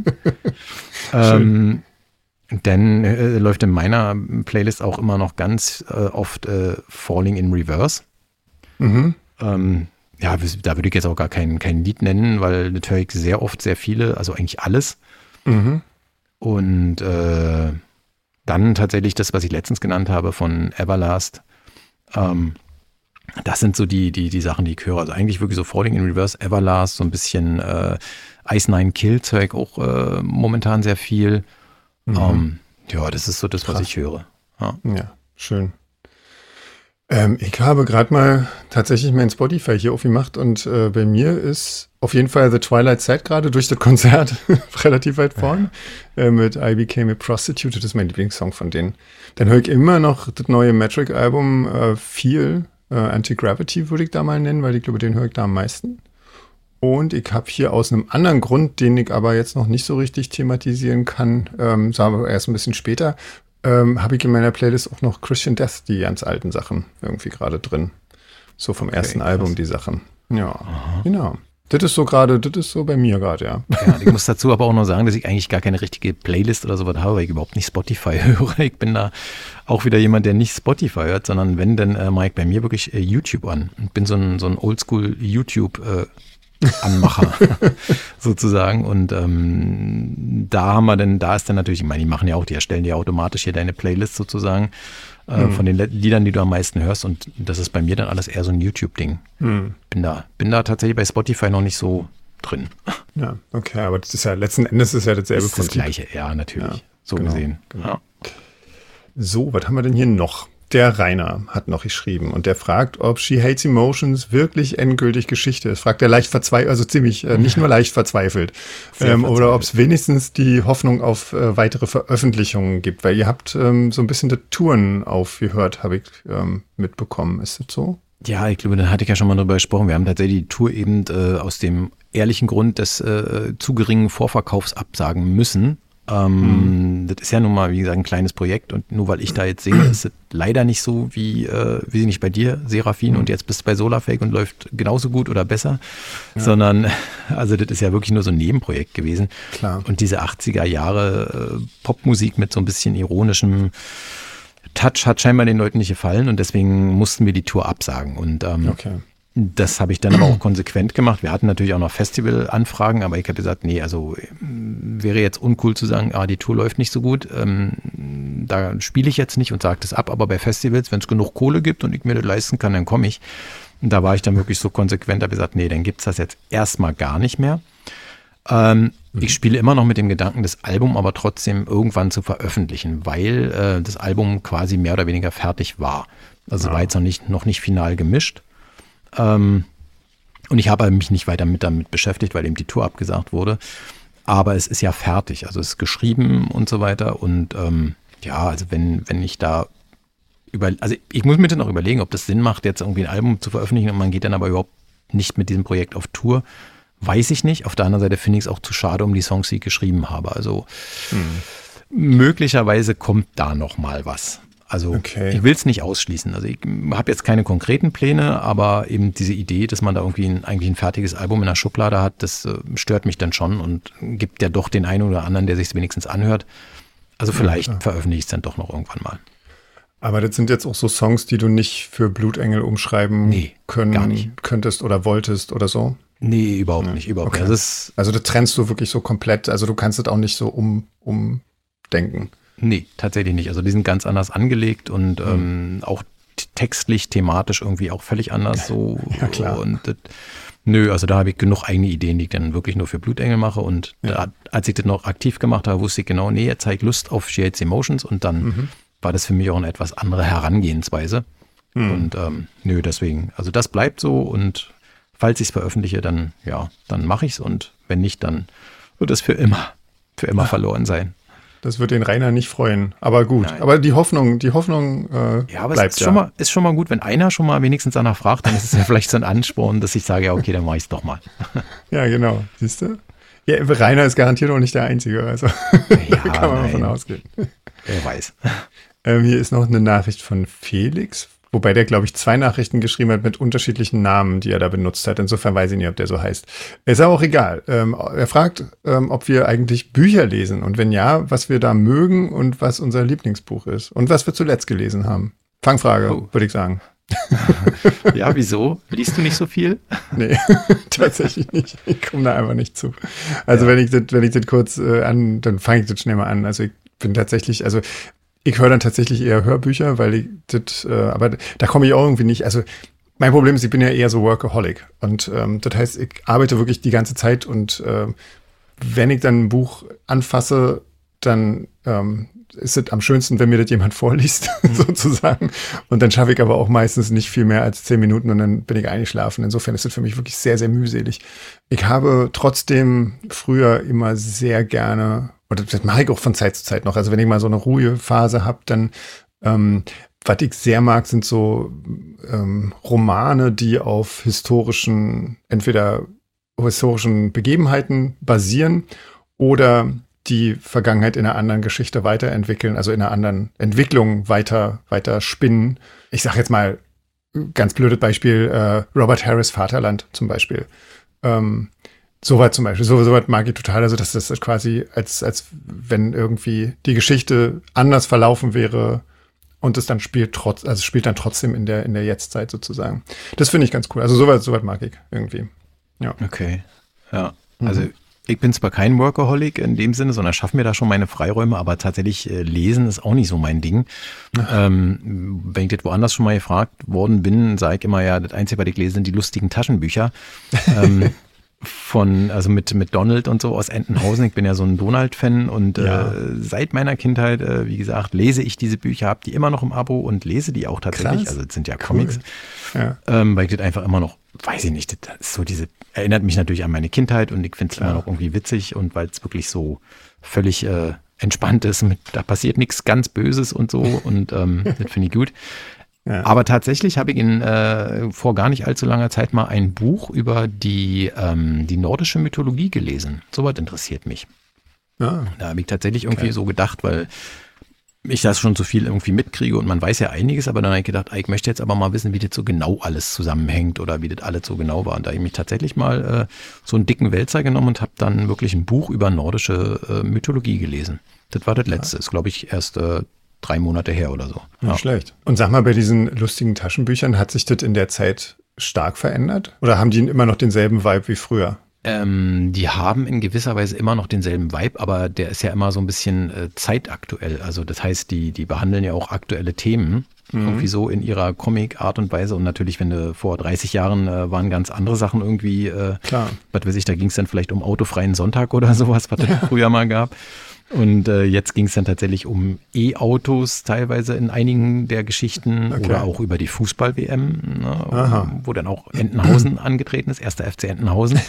ähm, dann äh, läuft in meiner Playlist auch immer noch ganz äh, oft äh, Falling in Reverse. Mhm. Ähm, ja, da würde ich jetzt auch gar kein, kein Lied nennen, weil das höre ich sehr oft, sehr viele, also eigentlich alles. Mhm. Und äh, dann tatsächlich das, was ich letztens genannt habe von Everlast. Ähm, das sind so die, die, die Sachen, die ich höre. Also eigentlich wirklich so Falling in Reverse, Everlast, so ein bisschen äh, Ice Nine Kills höre ich auch äh, momentan sehr viel. Mhm. Ähm, ja, das ist so das, was Krass. ich höre. Ja, ja schön. Ähm, ich habe gerade mal tatsächlich mein Spotify hier aufgemacht und äh, bei mir ist auf jeden Fall The Twilight Side gerade durch das Konzert relativ weit vorn. Äh, mit I Became a Prostitute, das ist mein Lieblingssong von denen. Dann höre ich immer noch das neue Metric-Album äh, viel. Äh, Anti-Gravity würde ich da mal nennen, weil ich glaube, den höre ich da am meisten. Und ich habe hier aus einem anderen Grund, den ich aber jetzt noch nicht so richtig thematisieren kann, ähm, sagen wir erst ein bisschen später, ähm, habe ich in meiner Playlist auch noch Christian Death, die ganz alten Sachen irgendwie gerade drin. So vom okay, ersten krass. Album, die Sachen. Ja, aha. Genau. Das ist so gerade, das ist so bei mir gerade, ja. Ja. Ich muss dazu aber auch noch sagen, dass ich eigentlich gar keine richtige Playlist oder sowas habe, weil ich überhaupt nicht Spotify höre. Ich bin da auch wieder jemand, der nicht Spotify hört, sondern wenn, dann äh, mache ich bei mir wirklich äh, YouTube an. Ich bin so ein, so ein Oldschool-YouTube- äh, Anmacher sozusagen und ähm, da haben wir dann, da ist dann natürlich, ich meine, die machen ja auch, die erstellen dir automatisch hier deine Playlist sozusagen äh, hm. von den Liedern, die du am meisten hörst und das ist bei mir dann alles eher so ein YouTube-Ding. Hm. Bin da, bin da tatsächlich bei Spotify noch nicht so drin. Ja, okay, aber das ist ja, letzten Endes ist ja dasselbe Prinzip. Das Gleiche, ja, natürlich, ja, so genau, gesehen. Genau. Ja. So, was haben wir denn hier noch? Der Rainer hat noch geschrieben und der fragt, ob She Hates Emotions wirklich endgültig Geschichte ist. Fragt er leicht verzweifelt, also ziemlich, äh, nicht nur leicht verzweifelt. Ähm, verzweifelt. Oder ob es wenigstens die Hoffnung auf äh, weitere Veröffentlichungen gibt. Weil ihr habt ähm, so ein bisschen die Touren aufgehört, habe ich ähm, mitbekommen. Ist das so? Ja, ich glaube, da hatte ich ja schon mal drüber gesprochen. Wir haben tatsächlich die Tour eben äh, aus dem ehrlichen Grund des äh, zu geringen Vorverkaufs absagen müssen. Ähm, mhm. Das ist ja nun mal, wie gesagt, ein kleines Projekt und nur weil ich da jetzt singe, ist es leider nicht so wie, äh, wie nicht bei dir, Seraphin, mhm. und jetzt bist du bei Solarfake und läuft genauso gut oder besser, ja. sondern, also das ist ja wirklich nur so ein Nebenprojekt gewesen. Klar. Und diese achtziger Jahre äh, Popmusik mit so ein bisschen ironischem Touch hat scheinbar den Leuten nicht gefallen und deswegen mussten wir die Tour absagen und ähm, okay. Das habe ich dann aber auch konsequent gemacht. Wir hatten natürlich auch noch Festivalanfragen, aber ich habe gesagt, nee, also wäre jetzt uncool zu sagen, ah, die Tour läuft nicht so gut. Ähm, da spiele ich jetzt nicht und sage das ab, aber bei Festivals, wenn es genug Kohle gibt und ich mir das leisten kann, dann komme ich. Und da war ich dann wirklich so konsequent, habe gesagt, nee, dann gibt's das jetzt erstmal gar nicht mehr. Ähm, mhm. Ich spiele immer noch mit dem Gedanken, das Album aber trotzdem irgendwann zu veröffentlichen, weil äh, das Album quasi mehr oder weniger fertig war. Also ja. war jetzt noch nicht, noch nicht final gemischt. Ähm, und ich habe mich nicht weiter mit damit beschäftigt, weil eben die Tour abgesagt wurde. Aber es ist ja fertig, also es ist geschrieben und so weiter. Und ähm, ja, also wenn, wenn ich da über, also ich muss mir dann auch überlegen, ob das Sinn macht, jetzt irgendwie ein Album zu veröffentlichen und man geht dann aber überhaupt nicht mit diesem Projekt auf Tour. Weiß ich nicht. Auf der anderen Seite finde ich es auch zu schade um die Songs, die ich geschrieben habe. Also hm. möglicherweise kommt da noch mal was. Also okay. Ich will es nicht ausschließen. Also ich habe jetzt keine konkreten Pläne, aber eben diese Idee, dass man da irgendwie ein, eigentlich ein fertiges Album in der Schublade hat, das äh, stört mich dann schon und gibt ja doch den einen oder anderen, der sich es wenigstens anhört. Also vielleicht ja, veröffentliche ich es dann doch noch irgendwann mal. Aber das sind jetzt auch so Songs, die du nicht für Blutengel umschreiben nee, können, gar nicht. könntest oder wolltest oder so? Nee, überhaupt ja. nicht. Überhaupt okay. nicht. Das ist, also das trennst du wirklich so komplett, also du kannst das auch nicht so um, umdenken. Nee, tatsächlich nicht. Also die sind ganz anders angelegt und mhm. ähm, auch textlich, thematisch irgendwie auch völlig anders. So. Ja, klar. Und das, nö, also da habe ich genug eigene Ideen, die ich dann wirklich nur für Blutengel mache. Und ja. da, als ich das noch aktiv gemacht habe, wusste ich genau, nee, jetzt habe ich Lust auf She Hates Emotions und dann mhm. war das für mich auch eine etwas andere Herangehensweise. Mhm. Und ähm, nö, deswegen, also das bleibt so und falls ich es veröffentliche, dann ja, dann mache ich es und wenn nicht, dann wird es für immer, für immer ja. verloren sein. Das wird den Rainer nicht freuen, aber gut. Nein. Aber die Hoffnung, die Hoffnung äh, ja, aber bleibt es ist, ja. Schon mal, ist schon mal gut, wenn einer schon mal wenigstens danach fragt, dann ist es ja vielleicht so ein Ansporn, dass ich sage, ja okay, dann mache ich es doch mal. Ja, genau. Siehst du? Ja, Rainer ist garantiert auch nicht der Einzige, also ja, da kann man davon ausgehen. Wer weiß. Ähm, hier ist noch eine Nachricht von Felix, wobei der, glaube ich, zwei Nachrichten geschrieben hat mit unterschiedlichen Namen, die er da benutzt hat. Insofern weiß ich nicht, ob der so heißt. Ist aber auch egal. Ähm, er fragt, ähm, ob wir eigentlich Bücher lesen und wenn ja, was wir da mögen und was unser Lieblingsbuch ist und was wir zuletzt gelesen haben. Fangfrage, oh. würde ich sagen. Ja, wieso? Liest du nicht so viel? Nee, tatsächlich nicht. Ich komme da einfach nicht zu. Also ja. wenn ich das, wenn ich das kurz äh, an, dann fange ich das schnell mal an. Also ich bin tatsächlich, also ich höre dann tatsächlich eher Hörbücher, weil ich das, äh, aber da komme ich auch irgendwie nicht, also mein Problem ist, ich bin ja eher so Workaholic und ähm, das heißt, ich arbeite wirklich die ganze Zeit und äh, wenn ich dann ein Buch anfasse, dann ähm, ist es am schönsten, wenn mir das jemand vorliest, mhm. sozusagen. Und dann schaffe ich aber auch meistens nicht viel mehr als zehn Minuten und dann bin ich eingeschlafen. Insofern ist das für mich wirklich sehr, sehr mühselig. Ich habe trotzdem früher immer sehr gerne, oder das mache ich auch von Zeit zu Zeit noch, also wenn ich mal so eine Ruhephase habe, dann ähm, was ich sehr mag, sind so ähm, Romane, die auf historischen, entweder historischen Begebenheiten basieren oder die Vergangenheit in einer anderen Geschichte weiterentwickeln, also in einer anderen Entwicklung weiter, weiter spinnen. Ich sage jetzt mal, ganz blödes Beispiel, äh, Robert Harris Vaterland zum Beispiel. Ähm, Soweit zum Beispiel, so, soweit mag ich total, also dass das quasi, als, als wenn irgendwie die Geschichte anders verlaufen wäre, und es dann spielt trotz, also spielt dann trotzdem in der, in der Jetztzeit sozusagen. Das finde ich ganz cool. Also soweit, soweit mag ich irgendwie. Ja. Okay. Ja. Also mhm. ich bin zwar kein Workaholic in dem Sinne, sondern schaffe mir da schon meine Freiräume, aber tatsächlich äh, lesen ist auch nicht so mein Ding. Ähm, wenn ich das woanders schon mal gefragt worden bin, sage ich immer, ja, das Einzige, was ich lese, sind die lustigen Taschenbücher. ähm, von, also mit, mit Donald und so aus Entenhausen. Ich bin ja so ein Donald-Fan und ja. äh, seit meiner Kindheit, äh, wie gesagt, lese ich diese Bücher, habe die immer noch im Abo und lese die auch tatsächlich. Krass. Also das sind ja Comics. Cool. Ja. Ähm, weil ich das einfach immer noch, weiß ich nicht, das ist so diese, erinnert mich natürlich an meine Kindheit und ich finde es immer noch irgendwie witzig und weil es wirklich so völlig äh, entspannt ist, mit, da passiert nichts ganz Böses und so und ähm, das finde ich gut. Ja. Aber tatsächlich habe ich in, äh, vor gar nicht allzu langer Zeit mal ein Buch über die, ähm, die nordische Mythologie gelesen. Sowas interessiert mich. Ah. Da habe ich tatsächlich irgendwie okay. so gedacht, weil ich das schon so viel irgendwie mitkriege und man weiß ja einiges, aber dann habe ich gedacht, ich möchte jetzt aber mal wissen, wie das so genau alles zusammenhängt oder wie das alles so genau war. Und da habe ich mich tatsächlich mal äh, so einen dicken Wälzer genommen und habe dann wirklich ein Buch über nordische äh, Mythologie gelesen. Das war das letzte, ja. ist glaube ich erst äh, drei Monate her oder so. Nicht ja. schlecht. Und sag mal, bei diesen lustigen Taschenbüchern, hat sich das in der Zeit stark verändert? Oder haben die immer noch denselben Vibe wie früher? Ähm, die haben in gewisser Weise immer noch denselben Vibe, aber der ist ja immer so ein bisschen äh, zeitaktuell. Also das heißt, die, die behandeln ja auch aktuelle Themen. Mhm. Irgendwie so in ihrer Comic-Art und Weise. Und natürlich, wenn du vor dreißig Jahren äh, waren ganz andere Sachen irgendwie, äh, Klar. was weiß ich, da ging es dann vielleicht um autofreien Sonntag oder sowas, was es ja. früher mal gab. Und äh, jetzt ging es dann tatsächlich um E-Autos teilweise in einigen der Geschichten okay. oder auch über die Fußball-W M, ne, wo dann auch Entenhausen angetreten ist, erster F C Entenhausen.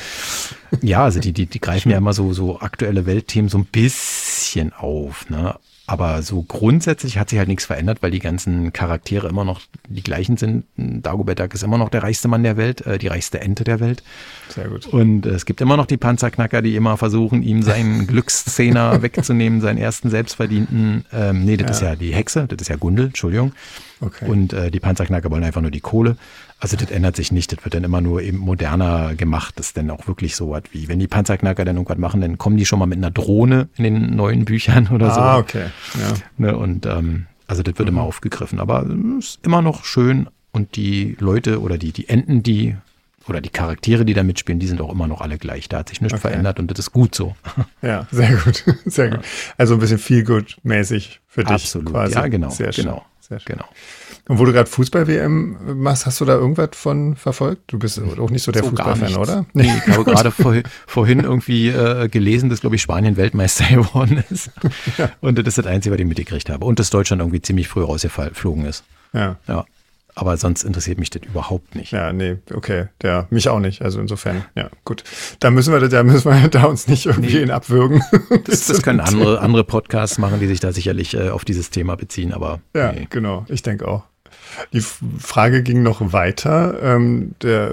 Ja, also die, die, die greifen ja immer so, so aktuelle Weltthemen so ein bisschen auf, ne? Aber so grundsätzlich hat sich halt nichts verändert, weil die ganzen Charaktere immer noch die gleichen sind. Dagobert Duck ist immer noch der reichste Mann der Welt, äh, die reichste Ente der Welt. Sehr gut. Und äh, es gibt immer noch die Panzerknacker, die immer versuchen, ihm seinen Glückszehner wegzunehmen, seinen ersten selbstverdienten. Ähm, nee, das ja. ist ja die Hexe, das ist ja Gundel, Entschuldigung. Okay. Und äh, die Panzerknacker wollen einfach nur die Kohle. Also das ändert sich nicht, das wird dann immer nur eben moderner gemacht. Das ist dann auch wirklich so was wie, wenn die Panzerknacker dann irgendwas machen, dann kommen die schon mal mit einer Drohne in den neuen Büchern oder so. Ah, okay. Ja. Ne, und ähm, also das wird mhm. immer aufgegriffen. Aber es ist immer noch schön und die Leute oder die, die Enten, die oder die Charaktere, die da mitspielen, die sind auch immer noch alle gleich. Da hat sich nichts okay. verändert und das ist gut so. Ja, sehr gut. Sehr gut. Also ein bisschen Feel-Good-mäßig für dich. Absolut, quasi. Ja, genau. Sehr schön. Genau. Sehr schön. Genau. Und wo du gerade Fußball-W M machst, hast du da irgendwas von verfolgt? Du bist auch nicht so der so Fußballfan, oder? Nee, ich habe gerade vor, vorhin irgendwie äh, gelesen, dass, glaube ich, Spanien Weltmeister geworden ist. Ja. Und das ist das Einzige, was ich mitgekriegt habe. Und dass Deutschland irgendwie ziemlich früh rausgeflogen ist. Ja. Ja. Aber sonst interessiert mich das überhaupt nicht. Ja, nee, okay. Ja, mich auch nicht. Also insofern, ja, gut. Da müssen wir, da müssen wir da uns nicht irgendwie nee. in abwürgen. Das, das können andere, andere Podcasts machen, die sich da sicherlich äh, auf dieses Thema beziehen, aber. Ja, nee. Genau. Ich denke auch. Die Frage ging noch weiter. Ähm, der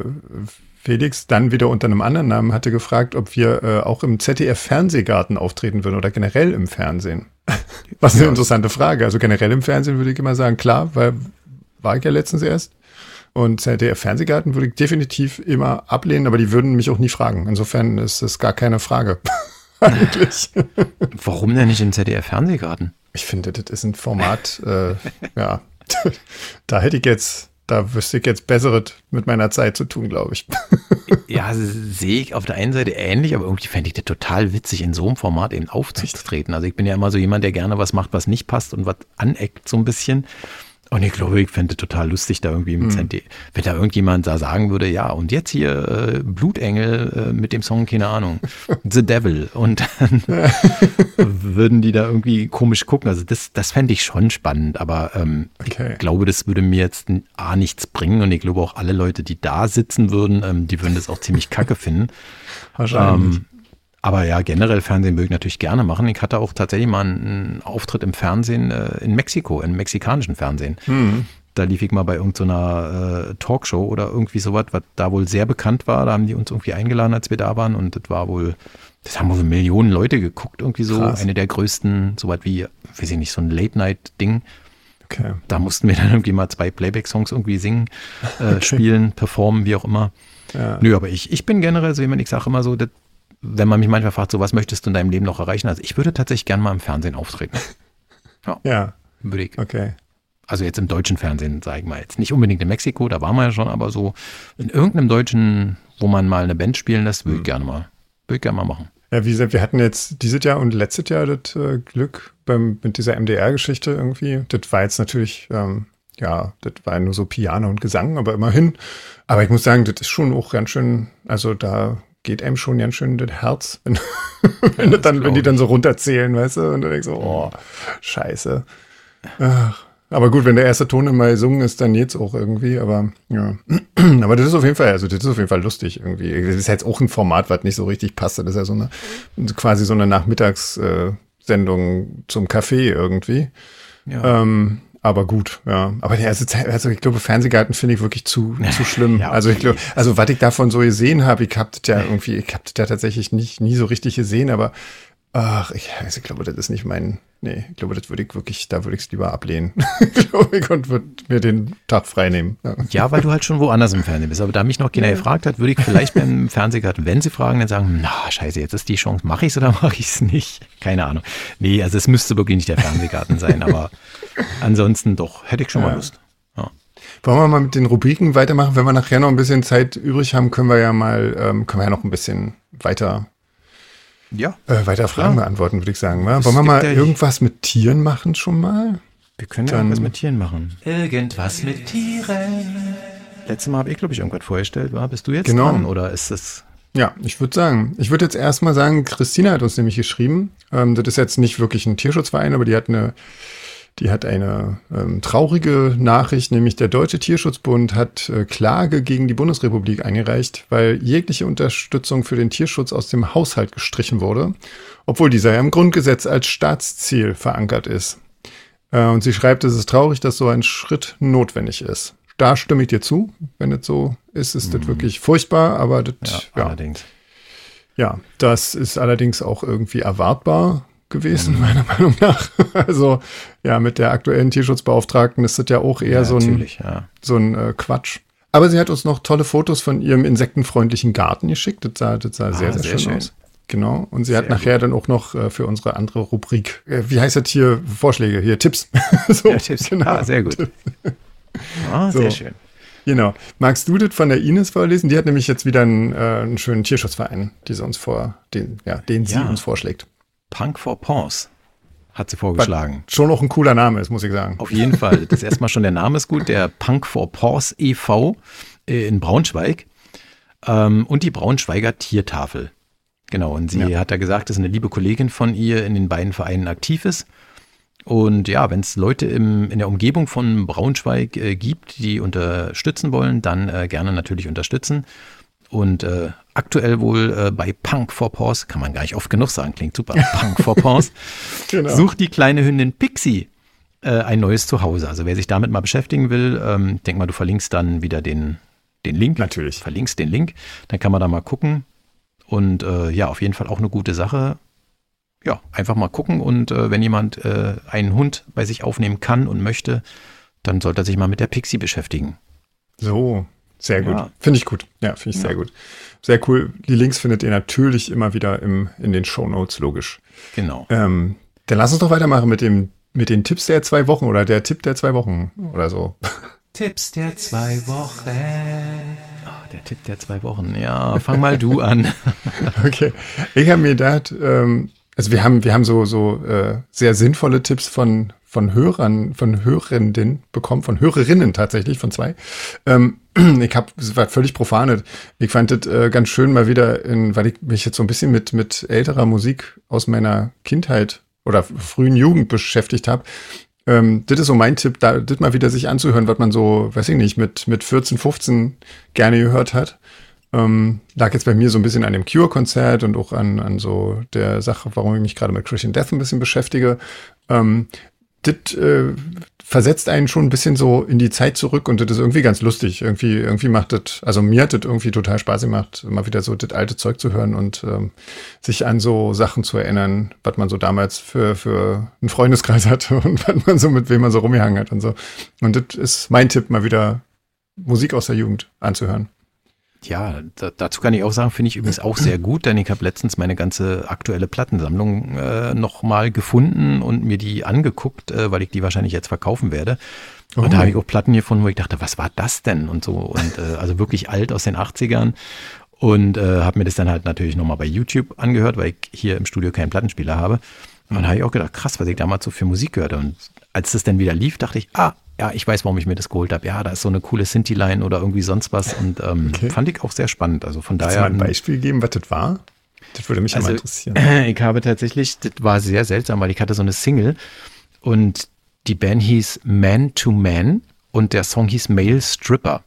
Felix, dann wieder unter einem anderen Namen, hatte gefragt, ob wir äh, auch im Z D F-Fernsehgarten auftreten würden oder generell im Fernsehen. Was eine ja. interessante Frage. Also generell im Fernsehen würde ich immer sagen, klar, weil war ich ja letztens erst. Und Z D F-Fernsehgarten würde ich definitiv immer ablehnen, aber die würden mich auch nie fragen. Insofern ist das gar keine Frage. Eigentlich. Warum denn nicht im Z D F-Fernsehgarten? Ich finde, das ist ein Format, äh, ja, da hätte ich jetzt, da wüsste ich jetzt Besseres mit meiner Zeit zu tun, glaube ich. Ja, sehe ich auf der einen Seite ähnlich, aber irgendwie fände ich das total witzig, in so einem Format eben aufzutreten. Also ich bin ja immer so jemand, der gerne was macht, was nicht passt und was aneckt so ein bisschen. Und ich glaube, ich fände total lustig, da irgendwie im Mhm. Zenti- wenn da irgendjemand da sagen würde, ja, und jetzt hier äh, Blutengel äh, mit dem Song, keine Ahnung, The Devil. Und dann würden die da irgendwie komisch gucken. Also das, das fände ich schon spannend, aber ähm, Okay. ich glaube, das würde mir jetzt A, nichts bringen und ich glaube auch alle Leute, die da sitzen würden, ähm, die würden das auch ziemlich kacke finden. Wahrscheinlich. Ähm, aber ja, generell Fernsehen würde ich natürlich gerne machen. Ich hatte auch tatsächlich mal einen, einen Auftritt im Fernsehen äh, in Mexiko, im mexikanischen Fernsehen. Mhm. Da lief ich mal bei irgendeiner äh, Talkshow oder irgendwie sowas, was da wohl sehr bekannt war. Da haben die uns irgendwie eingeladen, als wir da waren. Und das war wohl, das haben wohl Millionen Leute geguckt, irgendwie so. Krass. Eine der größten, sowas wie, weiß ich nicht, so ein Late-Night-Ding. Okay. Da mussten wir dann irgendwie mal zwei Playback-Songs irgendwie singen, äh, spielen, performen, wie auch immer. Ja. Nö, aber ich, ich bin generell so jemand, ich sage immer so, das, wenn man mich manchmal fragt, so was möchtest du in deinem Leben noch erreichen? Also ich würde tatsächlich gerne mal im Fernsehen auftreten. Ja, Würde ich. okay. Also jetzt im deutschen Fernsehen, sage ich mal. Jetzt nicht unbedingt in Mexiko, da waren wir ja schon, aber so in irgendeinem deutschen, wo man mal eine Band spielen lässt, würde ich gerne mal, würde ich gerne mal machen. Ja, wie gesagt, wir hatten jetzt dieses Jahr und letztes Jahr das äh, Glück beim, mit dieser M D R-Geschichte irgendwie. Das war jetzt natürlich, ähm, ja, das war nur so Piano und Gesang, aber immerhin. Aber ich muss sagen, das ist schon auch ganz schön, also da geht einem schon ganz schön das Herz, wenn, wenn, das dann, wenn die dann so runterzählen, weißt du? Und du denkst so, oh, scheiße. Ach. Aber gut, wenn der erste Ton immer gesungen ist, dann geht's auch irgendwie, aber ja. Aber das ist auf jeden Fall, also das ist auf jeden Fall lustig irgendwie. Das ist jetzt auch ein Format, was nicht so richtig passt. Das ist ja so eine, quasi so eine Nachmittagssendung zum Kaffee irgendwie. Ja. Ähm, aber gut, ja. Aber der erste Zeit, also ich glaube, Fernsehgarten finde ich wirklich zu, zu schlimm. Ja, also ich okay. glaube, also was ich davon so gesehen habe, ich habe das ja irgendwie, ich habe das ja tatsächlich nicht, nie so richtig gesehen, aber ach, ich, also ich glaube, das ist nicht mein, nee, ich glaube, das würde ich wirklich, da würde ich es lieber ablehnen. Ich glaube, ich würde mir den Tag frei nehmen. Ja. Ja, weil du halt schon woanders im Fernsehen bist. Aber da mich noch keiner gefragt hat, würde ich vielleicht beim Fernsehgarten, wenn sie fragen, dann sagen, na, scheiße, jetzt ist die Chance, mache ich es oder mache ich es nicht? Keine Ahnung. Nee, also es müsste wirklich nicht der Fernsehgarten sein, aber ansonsten doch, hätte ich schon Ja. mal Lust. Ja. Wollen wir mal mit den Rubriken weitermachen? Wenn wir nachher noch ein bisschen Zeit übrig haben, können wir ja mal, ähm, können wir ja noch ein bisschen weiter, Ja, äh, weiter Fragen Ja. beantworten, würde ich sagen. Wa? Es Wollen wir gibt mal ja- irgendwas mit Tieren machen schon mal? wir können ja Dann- irgendwas mit Tieren machen. Irgendwas mit Tieren. Letztes Mal habe ich, glaube ich, irgendwas vorgestellt. War, bist du jetzt Genau. dran oder ist das... Ja, ich würde sagen, ich würde jetzt erstmal sagen, Christina hat uns nämlich geschrieben. Ähm, das ist jetzt nicht wirklich ein Tierschutzverein, aber die hat eine, die hat eine ähm, traurige Nachricht, nämlich der Deutsche Tierschutzbund hat äh, Klage gegen die Bundesrepublik eingereicht, weil jegliche Unterstützung für den Tierschutz aus dem Haushalt gestrichen wurde, obwohl dieser ja im Grundgesetz als Staatsziel verankert ist. Äh, und sie schreibt, es ist traurig, dass so ein Schritt notwendig ist. Da stimme ich dir zu. Wenn das so ist, ist das wirklich furchtbar, aber das, Ja, ja. allerdings. Ja, das ist allerdings auch irgendwie erwartbar gewesen, meiner Meinung nach. Also, ja, mit der aktuellen Tierschutzbeauftragten ist das ja auch eher Ja, so ein, natürlich, ja. so ein äh, Quatsch. Aber sie hat uns noch tolle Fotos von ihrem insektenfreundlichen Garten geschickt. Das sah, das sah sehr, Ah, sehr, sehr schön, schön. aus. Genau. Und sie hat Sehr nachher dann auch noch äh, für unsere andere Rubrik, äh, wie heißt das hier, Vorschläge, hier, Tipps. so, Ja, Tipps. Genau. Ah, sehr gut. Ah, So. sehr schön. Genau. Magst du das von der Ines vorlesen? Die hat nämlich jetzt wieder einen, äh, einen schönen Tierschutzverein, die sie uns vor, den, ja, den sie Ja. uns vorschlägt. Punk for Paws hat sie vorgeschlagen. Schon auch ein cooler Name ist, muss ich sagen. Auf jeden Fall. Das ist erstmal schon der Name ist gut. Der Punk for Paws e V äh, in Braunschweig. Ähm, und die Braunschweiger Tiertafel. Genau. Und sie Ja. hat da gesagt, dass eine liebe Kollegin von ihr in den beiden Vereinen aktiv ist. Und ja, wenn es Leute im, in der Umgebung von Braunschweig äh, gibt, die unterstützen wollen, dann äh, gerne natürlich unterstützen. Und äh, aktuell wohl äh, bei Punk for Paws, kann man gar nicht oft genug sagen, klingt super, Punk for Paws, Genau. sucht die kleine Hündin Pixie äh, ein neues Zuhause. Also wer sich damit mal beschäftigen will, ähm, denk mal, du verlinkst dann wieder den, den Link. Natürlich. Verlinkst den Link, dann kann man da mal gucken. Und äh, ja, auf jeden Fall auch eine gute Sache. Ja, einfach mal gucken und äh, wenn jemand äh, einen Hund bei sich aufnehmen kann und möchte, dann sollte er sich mal mit der Pixie beschäftigen. So, sehr gut. Ja. Finde ich gut. Ja, finde ich Ja. sehr gut. Sehr cool. Die Links findet ihr natürlich immer wieder im, in den Shownotes, logisch. Genau. Ähm, dann lass uns doch weitermachen mit dem, mit den Tipps der zwei Wochen oder der Tipp der zwei Wochen oder so. Tipps der zwei Wochen. Oh, der Tipp der zwei Wochen. Ja, fang mal du an. Okay. Ich habe mir gedacht, ähm, also wir haben, wir haben so, so äh, sehr sinnvolle Tipps von, von Hörern, von Hörenden bekommen, von Hörerinnen tatsächlich, von zwei. Ähm, ich habe, es war völlig profane. Ich fand das äh, ganz schön mal wieder, in, weil ich mich jetzt so ein bisschen mit, mit älterer Musik aus meiner Kindheit oder frühen Jugend beschäftigt habe. Ähm, das ist so mein Tipp, da das mal wieder sich anzuhören, was man so, weiß ich nicht, mit, mit vierzehn, fünfzehn gerne gehört hat. Ähm, lag jetzt bei mir so ein bisschen an dem Cure-Konzert und auch an, an so der Sache, warum ich mich gerade mit Christian Death ein bisschen beschäftige. Ähm, das äh, versetzt einen schon ein bisschen so in die Zeit zurück und das ist irgendwie ganz lustig. Irgendwie, irgendwie macht das, also mir hat das irgendwie total Spaß gemacht, mal wieder so das alte Zeug zu hören und ähm, sich an so Sachen zu erinnern, was man so damals für, für einen Freundeskreis hatte und was man so mit wem man so rumgehangen hat und so. Und das ist mein Tipp, mal wieder Musik aus der Jugend anzuhören. Ja, da, dazu kann ich auch sagen, finde ich übrigens auch sehr gut, denn ich habe letztens meine ganze aktuelle Plattensammlung äh, nochmal gefunden und mir die angeguckt, äh, weil ich die wahrscheinlich jetzt verkaufen werde. Und oh. da habe ich auch Platten gefunden, wo ich dachte, was war das denn? Und so, und äh, also wirklich alt aus den achtzigern. Und äh, habe mir das dann halt natürlich nochmal bei YouTube angehört, weil ich hier im Studio keinen Plattenspieler habe. Und da habe ich auch gedacht, krass, was ich damals so für Musik gehörte. Und als das dann wieder lief, dachte ich, ah, ja, ich weiß, warum ich mir das geholt habe. Ja, da ist so eine coole Synthi-Line oder irgendwie sonst was. Und ähm, okay. fand ich auch sehr spannend. Also von daher. Kannst du mal ein Beispiel geben, was das war? Das würde mich also, mal interessieren. Ich habe tatsächlich, das war sehr seltsam, weil ich hatte so eine Single und die Band hieß Man to Man und der Song hieß Male Stripper.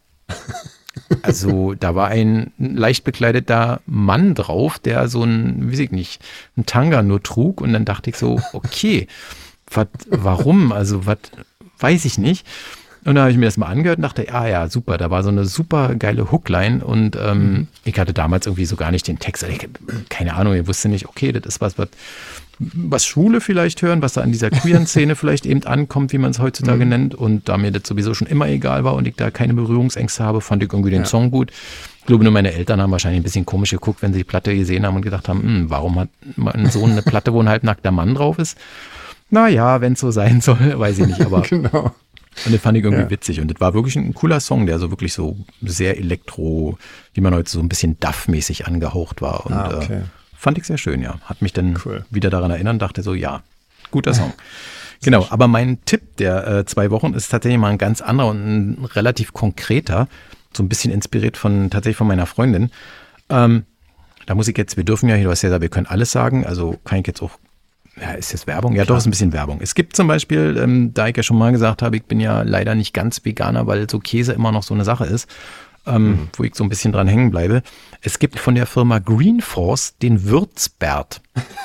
Also da war ein leicht bekleideter Mann drauf, der so ein, weiß ich nicht, ein Tanga nur trug. Und dann dachte ich so, okay, wat, warum? Also was, weiß ich nicht. Und dann habe ich mir das mal angehört und dachte, ja, ja, super, da war so eine super geile Hookline und ähm, mhm. ich hatte damals irgendwie so gar nicht den Text, also ich, keine Ahnung, ich wusste nicht, okay, das ist was, was, was Schwule vielleicht hören, was da an dieser queeren Szene vielleicht eben ankommt, wie man es heutzutage mhm. nennt, und da mir das sowieso schon immer egal war und ich da keine Berührungsängste habe, fand ich irgendwie den ja. Song gut. Ich glaube, nur meine Eltern haben wahrscheinlich ein bisschen komisch geguckt, wenn sie die Platte gesehen haben und gedacht haben, hm, warum hat mein Sohn eine Platte, wo ein halbnackter Mann drauf ist? Naja, wenn es so sein soll, weiß ich nicht, aber genau. Und das fand ich irgendwie ja. witzig. Und das war wirklich ein cooler Song, der so wirklich so sehr elektro, wie man heute so ein bisschen Duff-mäßig angehaucht war. Und ah, okay. äh, fand ich sehr schön, ja. Hat mich dann cool. wieder daran erinnert, dachte so, ja, guter Song. Genau, aber mein Tipp der äh, zwei Wochen ist tatsächlich mal ein ganz anderer und ein relativ konkreter, so ein bisschen inspiriert von tatsächlich von meiner Freundin. Ähm, da muss ich jetzt, wir dürfen ja, du hast ja gesagt, wir können alles sagen, also kann ich jetzt auch, ja, ist jetzt Werbung? Ja, Klar. doch, ist ein bisschen Werbung. Es gibt zum Beispiel, ähm, da ich ja schon mal gesagt habe, ich bin ja leider nicht ganz Veganer, weil so Käse immer noch so eine Sache ist, ähm, mhm. wo ich so ein bisschen dran hängen bleibe. Es gibt von der Firma Green Force den Würzbert.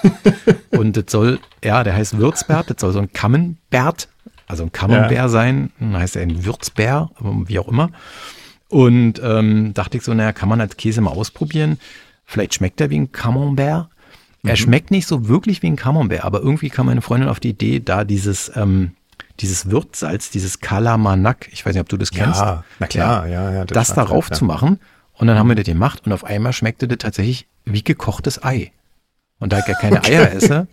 Und das soll, ja, der heißt Würzbert, das soll so ein Camembert, also ein Camembert ja. sein, dann heißt er ein Würzbär, wie auch immer. Und ähm, dachte ich so, naja, kann man als Käse mal ausprobieren. Vielleicht schmeckt er wie ein Camembert. Er schmeckt nicht so wirklich wie ein Camembert, aber irgendwie kam meine Freundin auf die Idee, da dieses, ähm, dieses Würzsalz, dieses Kalamanak, ich weiß nicht, ob du das kennst. Ja, na klar, ja, ja. Das, das darauf ja. zu machen. Und dann haben wir das gemacht und auf einmal schmeckte das tatsächlich wie gekochtes Ei. Und da ich ja keine okay. Eier esse,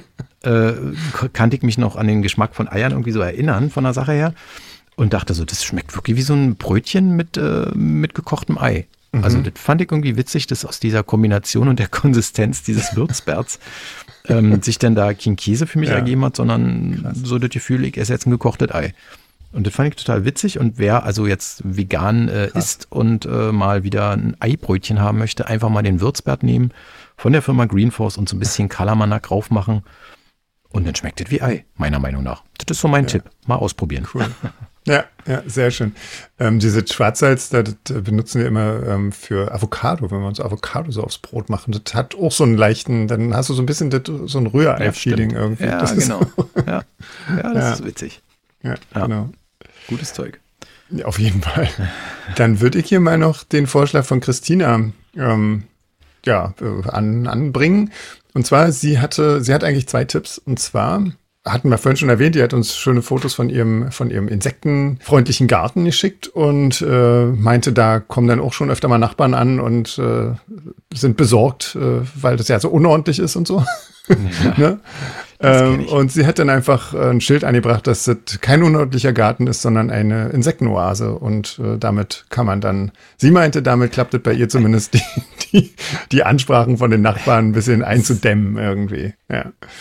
äh, kannte ich mich noch an den Geschmack von Eiern irgendwie so erinnern, von der Sache her. Und dachte so, das schmeckt wirklich wie so ein Brötchen mit, äh, mit gekochtem Ei. Also das fand ich irgendwie witzig, dass aus dieser Kombination und der Konsistenz dieses Würzberts ähm, sich dann da kein Käse für mich ja. ergeben hat, sondern Krass. so das Gefühl, ich esse jetzt ein gekochtes Ei. Und das fand ich total witzig. Und wer also jetzt vegan äh, isst und äh, mal wieder ein Eibrötchen haben möchte, einfach mal den Würzbert nehmen von der Firma Green Force und so ein bisschen Kalamanak raufmachen. Und dann schmeckt das wie Ei, meiner Meinung nach. Das ist so mein ja. Tipp. Mal ausprobieren. Cool. Ja, ja, sehr schön. Ähm, diese Schwarzsalz, das, das benutzen wir immer ähm, für Avocado, wenn wir uns Avocado so aufs Brot machen. Das hat auch so einen leichten, dann hast du so ein bisschen das, so ein Rührei-Feeling ja, irgendwie. Ja, das genau. Ist so. ja. ja, das ja. ist witzig. Ja, ja, genau. Gutes Zeug. Ja, auf jeden Fall. Dann würde ich hier mal noch den Vorschlag von Christina ähm, ja, an, anbringen. Und zwar, sie hatte, sie hat eigentlich zwei Tipps. Und zwar hatten wir vorhin schon erwähnt, die hat uns schöne Fotos von ihrem, von ihrem insektenfreundlichen Garten geschickt und äh, meinte, da kommen dann auch schon öfter mal Nachbarn an und äh, sind besorgt, äh, weil das ja so unordentlich ist und so. Ja, ne? ähm, und sie hat dann einfach ein Schild angebracht, dass das kein unordentlicher Garten ist, sondern eine Insektenoase. Und äh, damit kann man dann, sie meinte, damit klappt es bei ihr zumindest, die, die, die Ansprachen von den Nachbarn ein bisschen einzudämmen irgendwie. Ja.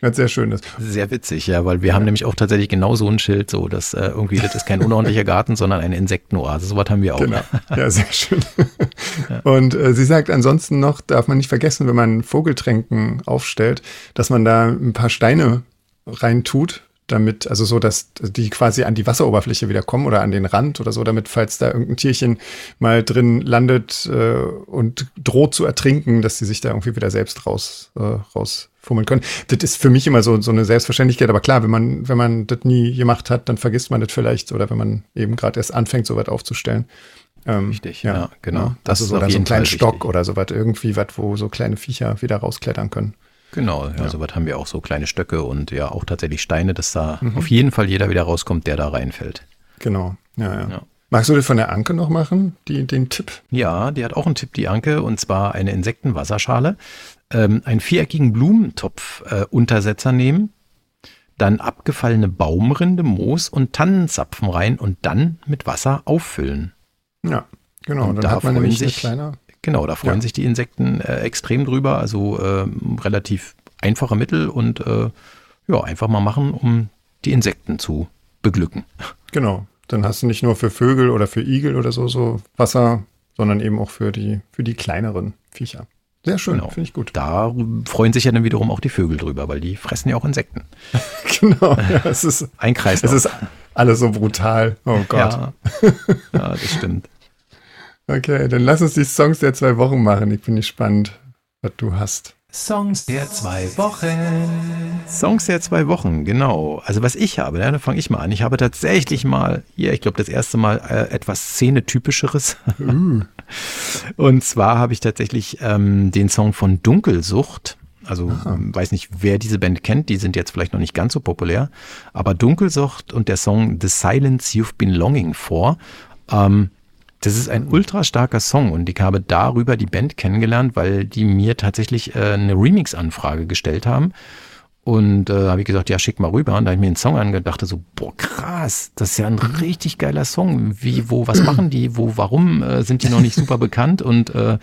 Was sehr schön ist. Sehr witzig, ja, weil wir ja. haben nämlich auch tatsächlich genau so ein Schild, so dass äh, irgendwie, das ist kein unordentlicher Garten, sondern eine Insektenoase. So was haben wir auch. Genau. Ja, ja sehr schön. Ja. Und äh, sie sagt ansonsten noch, darf man nicht vergessen, wenn man Vogeltränken aufstellt, dass man da ein paar Steine reintut, damit, also so, dass die quasi an die Wasseroberfläche wieder kommen oder an den Rand oder so, damit, falls da irgendein Tierchen mal drin landet äh, und droht zu ertrinken, dass sie sich da irgendwie wieder selbst raus, äh, rausfummeln können. Das ist für mich immer so, so eine Selbstverständlichkeit, aber klar, wenn man, wenn man das nie gemacht hat, dann vergisst man das vielleicht, oder wenn man eben gerade erst anfängt, so was aufzustellen. Ähm, Richtig, ja, ja genau. Ja, das also ist so, oder so einen kleinen Stock wichtig. Oder so was, irgendwie was, wo so kleine Viecher wieder rausklettern können. Genau, ja, ja. Soweit haben wir auch so kleine Stöcke und ja auch tatsächlich Steine, dass da mhm. auf jeden Fall jeder wieder rauskommt, der da reinfällt. Genau, ja, ja. ja. Magst du das von der Anke noch machen, die, den Tipp? Ja, die hat auch einen Tipp, die Anke, und zwar eine Insektenwasserschale, ähm, einen viereckigen Blumentopf-Untersetzer äh, nehmen, dann abgefallene Baumrinde, Moos und Tannenzapfen rein und dann mit Wasser auffüllen. Ja, genau. Und dann da hat man freuen nämlich sich eine kleine Genau, da freuen Ja. sich die Insekten äh, extrem drüber. Also äh, relativ einfache Mittel und äh, ja, einfach mal machen, um die Insekten zu beglücken. Genau, dann hast du nicht nur für Vögel oder für Igel oder so, so Wasser, sondern eben auch für die, für die kleineren Viecher. Sehr schön, Genau. finde ich gut. Da freuen sich ja dann wiederum auch die Vögel drüber, weil die fressen ja auch Insekten. Genau, ja, es ist ein Kreislauf. Es ist alles so brutal. Oh Gott. Ja, ja, das stimmt. Okay, dann lass uns die Songs der zwei Wochen machen. Ich bin gespannt, was du hast. Songs der zwei Wochen. Songs der zwei Wochen, genau. Also was ich habe, ja, da fange ich mal an. Ich habe tatsächlich mal, hier, ich glaube das erste Mal äh, etwas Szene-typischeres. Uh. Und zwar habe ich tatsächlich ähm, den Song von Dunkelsucht. Also Aha. weiß nicht, wer diese Band kennt, die sind jetzt vielleicht noch nicht ganz so populär. Aber Dunkelsucht und der Song The Silence You've Been Longing For, ähm, das ist ein ultra starker Song und ich habe darüber die Band kennengelernt, weil die mir tatsächlich äh, eine Remix-Anfrage gestellt haben. Und äh, habe ich gesagt, ja, schick mal rüber. Und da habe ich mir einen Song angedacht, so, boah, krass, das ist ja ein richtig geiler Song. Wie, wo, was machen die? Wo, warum äh, sind die noch nicht super bekannt? Und äh,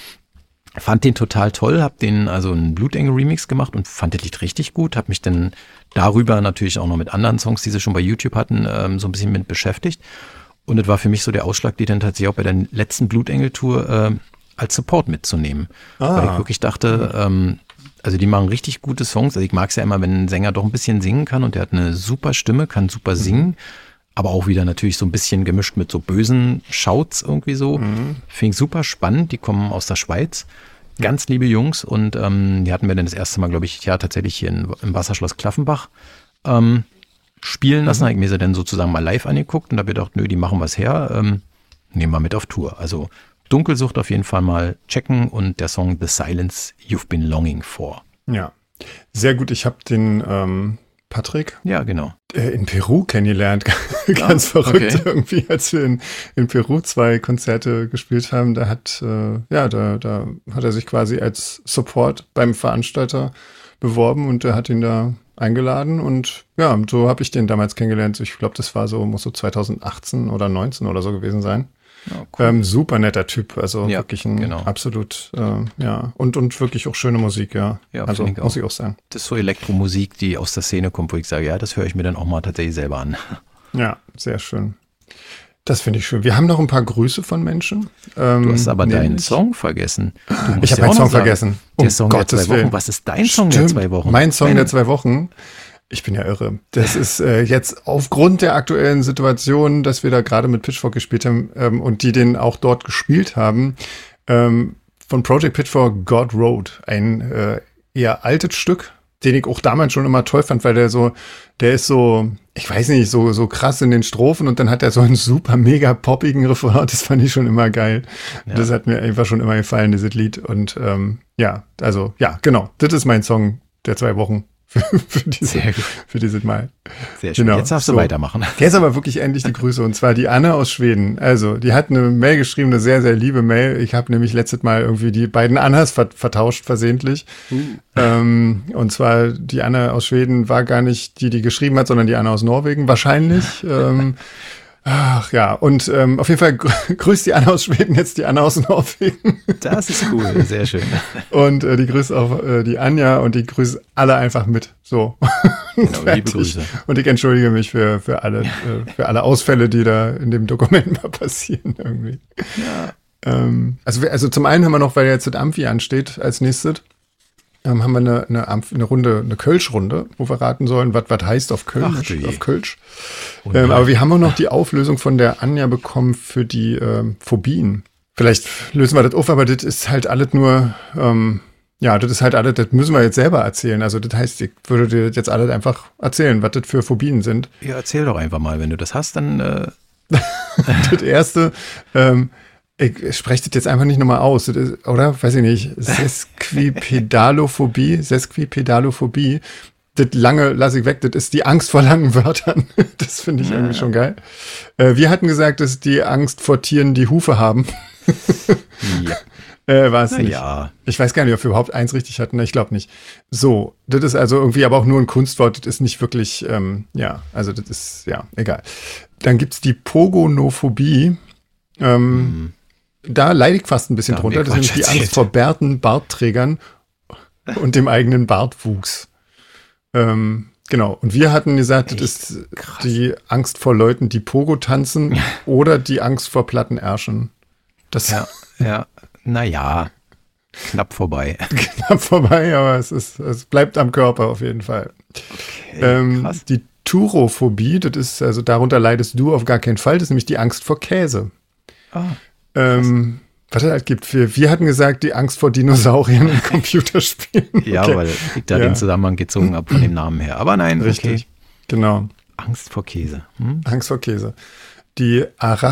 fand den total toll, habe den also einen Blutengel-Remix gemacht und fand das Lied richtig gut. Habe mich dann darüber natürlich auch noch mit anderen Songs, die sie schon bei YouTube hatten, ähm, so ein bisschen mit beschäftigt. Und das war für mich so der Ausschlag, die dann tatsächlich auch bei der letzten Blutengel-Tour äh, als Support mitzunehmen. Ah. Weil ich wirklich dachte, ähm, also die machen richtig gute Songs. Also ich mag es ja immer, wenn ein Sänger doch ein bisschen singen kann und der hat eine super Stimme, kann super singen, mhm. aber auch wieder natürlich so ein bisschen gemischt mit so bösen Shouts irgendwie so. Mhm. Finde ich super spannend. Die kommen aus der Schweiz. Ganz liebe Jungs und ähm, die hatten wir dann das erste Mal, glaube ich, ja tatsächlich hier in, im Wasserschloss Klaffenbach ähm, spielen lassen, mhm. habe ich mir sie dann sozusagen mal live angeguckt und habe gedacht, nö, die machen was her, ähm, nehmen wir mit auf Tour. Also Dunkelsucht auf jeden Fall mal checken und der Song The Silence You've Been Longing For. Ja, sehr gut. Ich habe den ähm, Patrick ja, genau. äh, in Peru kennengelernt. Ganz ah, verrückt okay. irgendwie, als wir in, in Peru zwei Konzerte gespielt haben. Da hat, äh, ja, da, da hat er sich quasi als Support beim Veranstalter beworben und der hat ihn da eingeladen und ja, so habe ich den damals kennengelernt. Ich glaube, das war so, muss so zwanzig achtzehn oder neunzehn oder so gewesen sein. Ja, cool. ähm, super netter Typ, also ja, wirklich ein genau. absolut, äh, ja, und, und wirklich auch schöne Musik, ja. ja also ich muss ich auch sagen. Das ist so Elektromusik, die aus der Szene kommt, wo ich sage, ja, das höre ich mir dann auch mal tatsächlich selber an. Ja, sehr schön. Das finde ich schön. Wir haben noch ein paar Grüße von Menschen. Ähm, du hast aber deinen Song vergessen. Ich habe meinen Song vergessen. Der um Song Gottes der zwei Wochen. Willen. Was ist dein Song Stimmt. der zwei Wochen? Mein Song Dein der zwei Wochen. Ich bin ja irre. Das ist äh, jetzt aufgrund der aktuellen Situation, dass wir da gerade mit Pitchfork gespielt haben ähm, und die den auch dort gespielt haben, ähm, von Project Pitchfork God Road. Ein äh, eher altes Stück, den ich auch damals schon immer toll fand, weil der so, der ist so, ich weiß nicht, so so krass in den Strophen und dann hat er so einen super mega poppigen Refrain, das fand ich schon immer geil. Ja. Das hat mir einfach schon immer gefallen, dieses Lied. Und ähm, ja, also ja, genau, das ist mein Song der zwei Wochen für, für, diese, für dieses Mal. Sehr schön, genau. Jetzt darfst du so. weitermachen. Jetzt aber wirklich endlich die Grüße und zwar die Anne aus Schweden. Also die hat eine Mail geschrieben, eine sehr, sehr liebe Mail. Ich habe nämlich letztes Mal irgendwie die beiden Annas vertauscht versehentlich. Uh. Ähm, und zwar die Anne aus Schweden war gar nicht die, die geschrieben hat, sondern die Anne aus Norwegen wahrscheinlich. ähm, Ach ja, und ähm, auf jeden Fall grü- grüßt die Anna aus Schweden, jetzt die Anna aus Norwegen. Das ist cool, sehr schön. Und äh, die grüßt auch äh, die Anja und die grüßt alle einfach mit. So. Genau, liebe Grüße. Und ich entschuldige mich für, für, alle, äh, für alle Ausfälle, die da in dem Dokument mal passieren irgendwie. Ja. Ähm, also, wir, also zum einen haben wir noch, weil jetzt das Amphi ansteht als nächstes, ähm, haben wir eine, eine, Amph- eine Runde, eine Kölsch-Runde, wo wir raten sollen, was was heißt auf Kölsch. Ach du je. Auf Kölsch. Oh Ähm, nein. aber wir haben auch noch die Auflösung von der Anja bekommen für die ähm, Phobien. Vielleicht lösen wir das auf, aber das ist halt alles nur, ähm, ja, das ist halt alles, das müssen wir jetzt selber erzählen. Also das heißt, ich würde dir das jetzt alles einfach erzählen, was das für Phobien sind. Ja, erzähl doch einfach mal, wenn du das hast, dann äh, Das erste, ähm, ich spreche das jetzt einfach nicht nochmal aus, das ist, oder? Weiß ich nicht. Sesquipedalophobie, Sesquipedalophobie. Das lange lasse ich weg, das ist die Angst vor langen Wörtern. Das finde ich Ja. irgendwie schon geil. Äh, wir hatten gesagt, das ist die Angst vor Tieren, die Hufe haben. ja. Äh, war es Na nicht. ja. Ich weiß gar nicht, ob wir überhaupt eins richtig hatten. Ich glaube nicht. So, das ist also irgendwie aber auch nur ein Kunstwort. Das ist nicht wirklich, ähm, ja, also das ist, ja, egal. Dann gibt's die Pogonophobie. Ähm, Mhm. Da leide ich fast ein bisschen Da haben drunter. wir Das ist nämlich Quatsch die Angst erzählt. vor Bärten, Bartträgern und dem eigenen Bartwuchs. Ähm, genau. Und wir hatten gesagt, das ist Krass. die Angst vor Leuten, die Pogo tanzen oder die Angst vor platten Ärschen. Das Ja, ja. Naja, knapp vorbei. knapp vorbei, aber es ist, es bleibt am Körper auf jeden Fall. Okay, Ähm, krass. die Turophobie, das ist, also darunter leidest du auf gar keinen Fall, das ist nämlich die Angst vor Käse. Ah, Ähm, was es halt gibt, wir, wir hatten gesagt, die Angst vor Dinosauriern in Computerspielen. ja, Okay. weil ich da Ja. den Zusammenhang gezogen habe von dem Namen her. Aber nein, Richtig, okay. genau. Angst vor Käse. Hm? Angst vor Käse. Die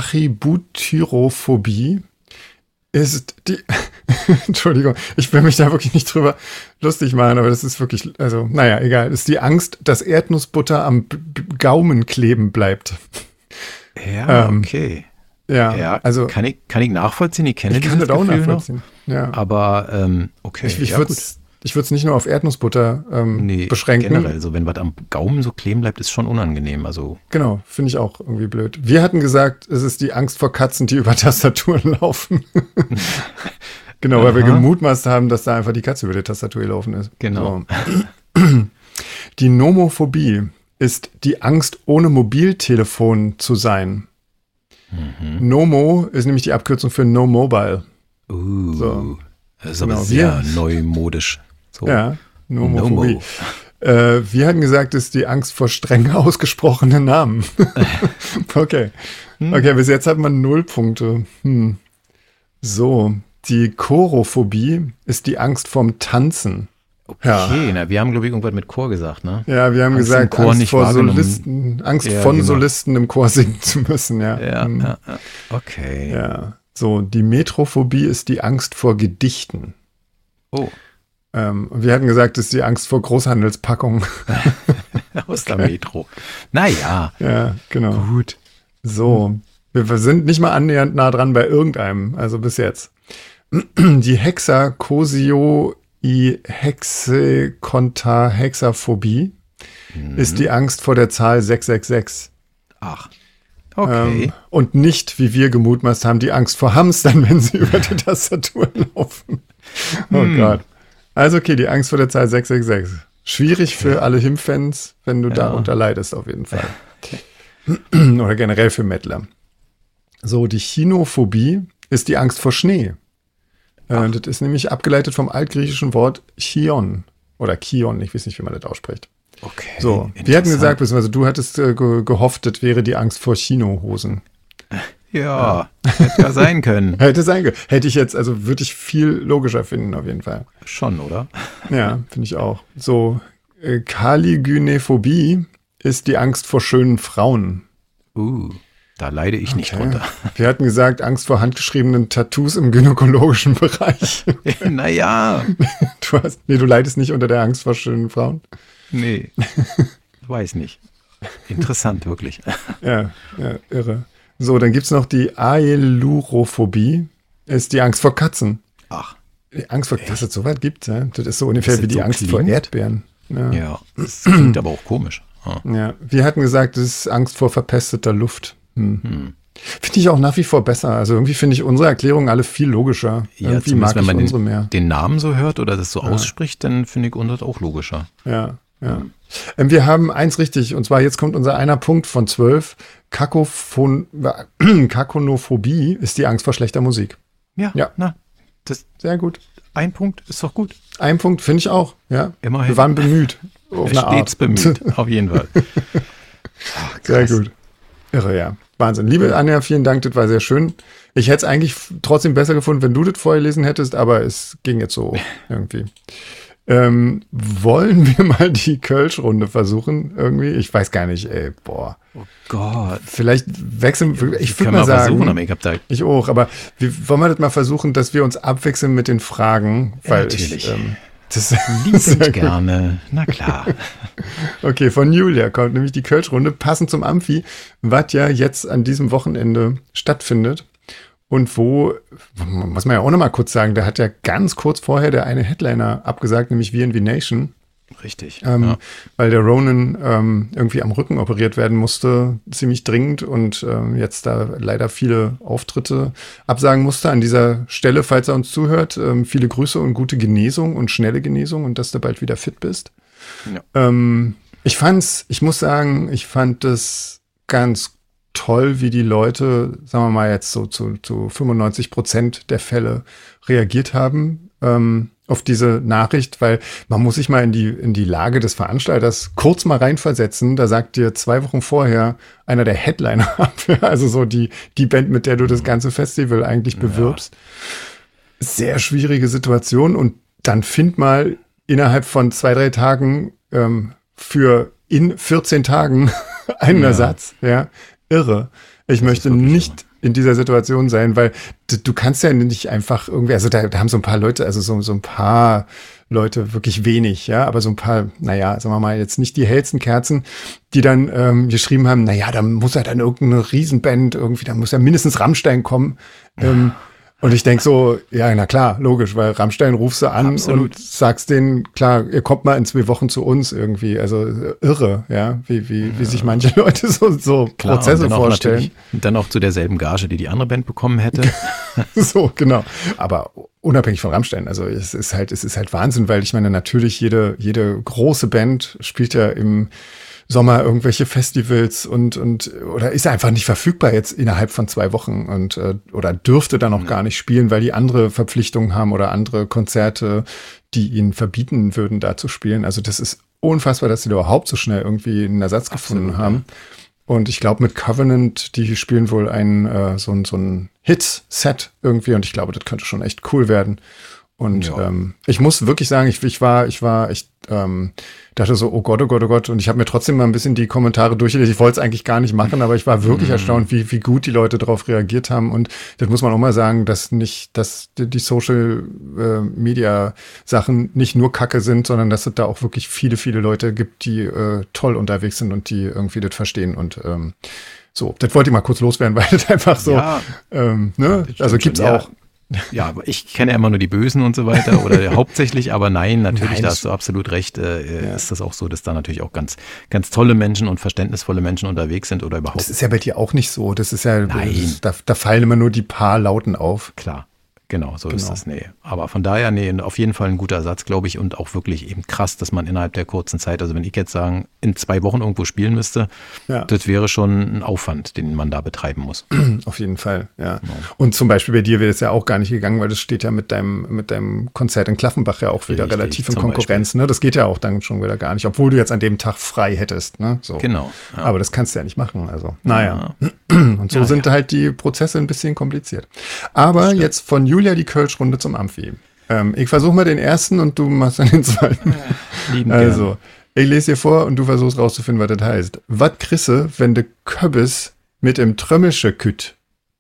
Arachibutyrophobie ist die, Entschuldigung, ich will mich da wirklich nicht drüber lustig machen, aber das ist wirklich, also, naja, egal. Das ist die Angst, dass Erdnussbutter am B- B- Gaumen kleben bleibt. Ja, Ähm, okay. Ja, Ja, also, kann ich, kann ich nachvollziehen. Ich kenne ich kann dieses das auch Gefühl nachvollziehen. Ja. noch. Aber ähm, okay, Ich, ich ja, würde gut. es ich würd's nicht nur auf Erdnussbutter ähm, Nee, beschränken. generell, so wenn was am Gaumen so kleben bleibt, ist schon unangenehm. Also, Genau, finde ich auch irgendwie blöd. Wir hatten gesagt, es ist die Angst vor Katzen, die über Tastaturen laufen. Genau, weil wir Aha. gemutmaßt haben, dass da einfach die Katze über die Tastatur gelaufen ist. Genau. So. Die Nomophobie ist die Angst, ohne Mobiltelefon zu sein. mhm. Nomo ist nämlich die Abkürzung für No Mobile. uh, So. das ist aber Genau, sehr wir- neumodisch. So. Ja, Nomophobie. Nomo. Äh, wir hatten gesagt, es ist die Angst vor streng ausgesprochenen Namen. Okay. Hm. Okay, bis jetzt hat man null Punkte. Hm. So, die Chorophobie ist die Angst vorm Tanzen. Ja. Okay, na, wir haben, glaube ich, irgendwas mit Chor gesagt, ne? Ja, wir haben Angst, gesagt, im Chor Angst nicht vor wahrgenommen. Solisten, Angst Ja, von genau. Solisten im Chor singen zu müssen, ja. Ja, Hm. ja, ja. Okay. Ja. So, die Metrophobie ist die Angst vor Gedichten. Oh, Ähm, wir hatten gesagt, es ist die Angst vor Großhandelspackungen. aus der Metro. Naja, Ja, genau. gut. So, wir wir sind nicht mal annähernd nah dran bei irgendeinem, also bis jetzt. Die Hexakosioihexekontahexaphobie ist die Angst vor der Zahl sechs sechs sechs. Ach, okay. Ähm, und nicht, wie wir gemutmaßt haben, die Angst vor Hamstern, wenn sie über die Tastatur laufen. Oh Hm. Gott. Also okay, die Angst vor der Zahl sechs sechs sechs. Schwierig für alle H I M-Fans, wenn du Ja. darunter leidest, auf jeden Fall. Oder generell für Mettler. So, die Chinophobie ist die Angst vor Schnee. Äh, das ist nämlich abgeleitet vom altgriechischen Wort Chion. Oder Kion, ich weiß nicht, wie man das ausspricht. Okay. So, wir hatten interessant. gesagt, beziehungsweise du hattest äh, ge gehofft, das wäre die Angst vor Chinohosen. Ja, hätte ja sein können. Hätte sein können. Hätte ich jetzt, also würde ich viel logischer finden, auf jeden Fall. Schon, oder? Ja, finde ich auch. So, äh, Kaligynephobie ist die Angst vor schönen Frauen. Uh, da leide ich nicht Okay. drunter. Wir hatten gesagt, Angst vor handgeschriebenen Tattoos im gynäkologischen Bereich. Naja, Du hast, nee, du leidest nicht unter der Angst vor schönen Frauen. nee. Weiß nicht. Interessant, wirklich. Ja, ja, irre. So, dann gibt's noch die Aelurophobie. Ist die Angst vor Katzen. Ach, Die Angst vor, dass es so weit gibt, ja? Das ist so ungefähr Dass wie es die so Angst vor klingt? Erdbeeren. Ja. ja. Das klingt aber auch komisch. Ah. Ja, wir hatten gesagt, das ist Angst vor verpesteter Luft. Hm. Hm. Finde ich auch nach wie vor besser. Also irgendwie finde ich unsere Erklärungen alle viel logischer. Ja, irgendwie mag wenn ich man unsere den, mehr. den Namen so hört oder das so ja. ausspricht, dann finde ich unsere auch logischer. Ja, ja. Ähm, wir haben eins richtig, und zwar jetzt kommt unser einer Punkt von zwölf. Kakophon, Kakonophobie ist die Angst vor schlechter Musik. Ja, ja. Na, das, sehr gut. Ein Punkt ist doch gut. Ein Punkt finde ich auch, ja. Immerhin. Wir waren bemüht. Auf eine Stets Art. bemüht, auf jeden Fall. Ach, sehr gut. Irre, ja. Wahnsinn. Liebe Anja, vielen Dank, das war sehr schön. Ich hätte es eigentlich trotzdem besser gefunden, wenn du das vorgelesen hättest, aber es ging jetzt so irgendwie. Ähm, wollen wir mal die Kölsch-Runde versuchen irgendwie? Ich weiß gar nicht, ey, boah. Oh Gott. Vielleicht wechseln, ich würde mal mal sagen. Versuchen, aber ich, hab da ich auch, aber wir, wollen wir das mal versuchen, dass wir uns abwechseln mit den Fragen? Weil ja, natürlich. Ich, ähm, das liebend gerne. Na klar. Okay, von Julia kommt nämlich die Kölsch-Runde, passend zum Amphi, was ja jetzt an diesem Wochenende stattfindet. Und wo, muss man ja auch noch mal kurz sagen, da hat ja ganz kurz vorher der eine Headliner abgesagt, nämlich V N V Nation. Richtig. Ähm, ja. Weil der Ronan ähm, irgendwie am Rücken operiert werden musste, ziemlich dringend und ähm, jetzt da leider viele Auftritte absagen musste. An dieser Stelle, falls er uns zuhört, ähm, viele Grüße und gute Genesung und schnelle Genesung und dass du bald wieder fit bist. Ja. Ähm, ich fand's, ich muss sagen, ich fand das ganz toll, wie die Leute, sagen wir mal jetzt so zu, zu fünfundneunzig Prozent der Fälle reagiert haben ähm, auf diese Nachricht, weil man muss sich mal in die, in die Lage des Veranstalters kurz mal reinversetzen. Da sagt dir zwei Wochen vorher einer der Headliner ab, also so die, die Band, mit der du das ganze Festival eigentlich bewirbst. Ja. Sehr schwierige Situation und dann find mal innerhalb von zwei, drei Tagen ähm, für in vierzehn Tagen einen ja. Ersatz, ja. Irre. Ich das möchte nicht irre. in dieser Situation sein, weil du, du kannst ja nicht einfach irgendwie, also da, da haben so ein paar Leute, also so, so ein paar Leute, wirklich wenig, ja, aber so ein paar, naja, sagen wir mal, jetzt nicht die hellsten Kerzen, die dann ähm, geschrieben haben, naja, da muss ja dann irgendeine Riesenband irgendwie, da muss ja mindestens Rammstein kommen. Ja. Ähm, Und ich denk so, ja, na klar, logisch, weil Rammstein rufst du an Absolut. und sagst denen, klar, ihr kommt mal in zwei Wochen zu uns irgendwie. Also irre, ja, wie, wie, ja. wie sich manche Leute so, so klar, Prozesse und vorstellen. Und dann auch zu derselben Gage, die die andere Band bekommen hätte. So, genau. Aber unabhängig von Rammstein, also es ist halt, es ist halt Wahnsinn, weil ich meine, natürlich jede, jede große Band spielt ja im Sommer irgendwelche Festivals und und oder ist einfach nicht verfügbar jetzt innerhalb von zwei Wochen und äh, oder dürfte dann auch gar nicht spielen, weil die andere Verpflichtungen haben oder andere Konzerte, die ihnen verbieten würden, da zu spielen. Also das ist unfassbar, dass sie da überhaupt so schnell irgendwie einen Ersatz Absolut, gefunden haben. Ja. Und ich glaube mit Covenant, die spielen wohl ein äh, so ein so ein Hit-Set irgendwie und ich glaube, das könnte schon echt cool werden. Und ja. ähm, ich muss wirklich sagen, ich, ich war, ich war echt, ähm, dachte so, oh Gott, oh Gott, oh Gott. Und ich habe mir trotzdem mal ein bisschen die Kommentare durchgelesen. Ich wollte es eigentlich gar nicht machen, aber ich war wirklich mm. erstaunt, wie, wie gut die Leute darauf reagiert haben. Und das muss man auch mal sagen, dass nicht, dass die Social äh, Media Sachen nicht nur Kacke sind, sondern dass es da auch wirklich viele, viele Leute gibt, die äh, toll unterwegs sind und die irgendwie das verstehen. Und ähm, so, das wollte ich mal kurz loswerden, weil das einfach so, ja. ähm, ne, also gibt's schon, auch. Ja. Ja, aber ich kenne ja immer nur die Bösen und so weiter oder hauptsächlich, aber nein, natürlich, nein, da hast du absolut recht, äh, ja. ist das auch so, dass da natürlich auch ganz, ganz tolle Menschen und verständnisvolle Menschen unterwegs sind oder überhaupt. Das ist ja bei dir auch nicht so, das ist ja, nein. Das, da, da fallen immer nur die paar Lauten auf. Klar. Genau, so genau. ist das, nee. Aber von daher, nee, auf jeden Fall ein guter Ersatz, glaube ich, und auch wirklich eben krass, dass man innerhalb der kurzen Zeit, also wenn ich jetzt sagen, in zwei Wochen irgendwo spielen müsste, ja. das wäre schon ein Aufwand, den man da betreiben muss. Auf jeden Fall, ja. Genau. Und zum Beispiel bei dir wäre es ja auch gar nicht gegangen, weil das steht ja mit deinem, mit deinem Konzert in Klaffenbach ja auch wieder Richtig, relativ in Konkurrenz, ne? Das geht ja auch dann schon wieder gar nicht, obwohl du jetzt an dem Tag frei hättest, ne? So. Genau. Ja. Aber das kannst du ja nicht machen, also, naja. Ja. Und so ja, sind ja. halt die Prozesse ein bisschen kompliziert. Aber jetzt von Julia die Kölsch-Runde zum Amphi. Ähm, ich versuche mal den ersten und du machst dann den zweiten. Lieben also, gern. ich lese dir vor und du versuchst rauszufinden, was das heißt. Was krisse, wenn de Köbbes mit dem Trömmelsche kütt?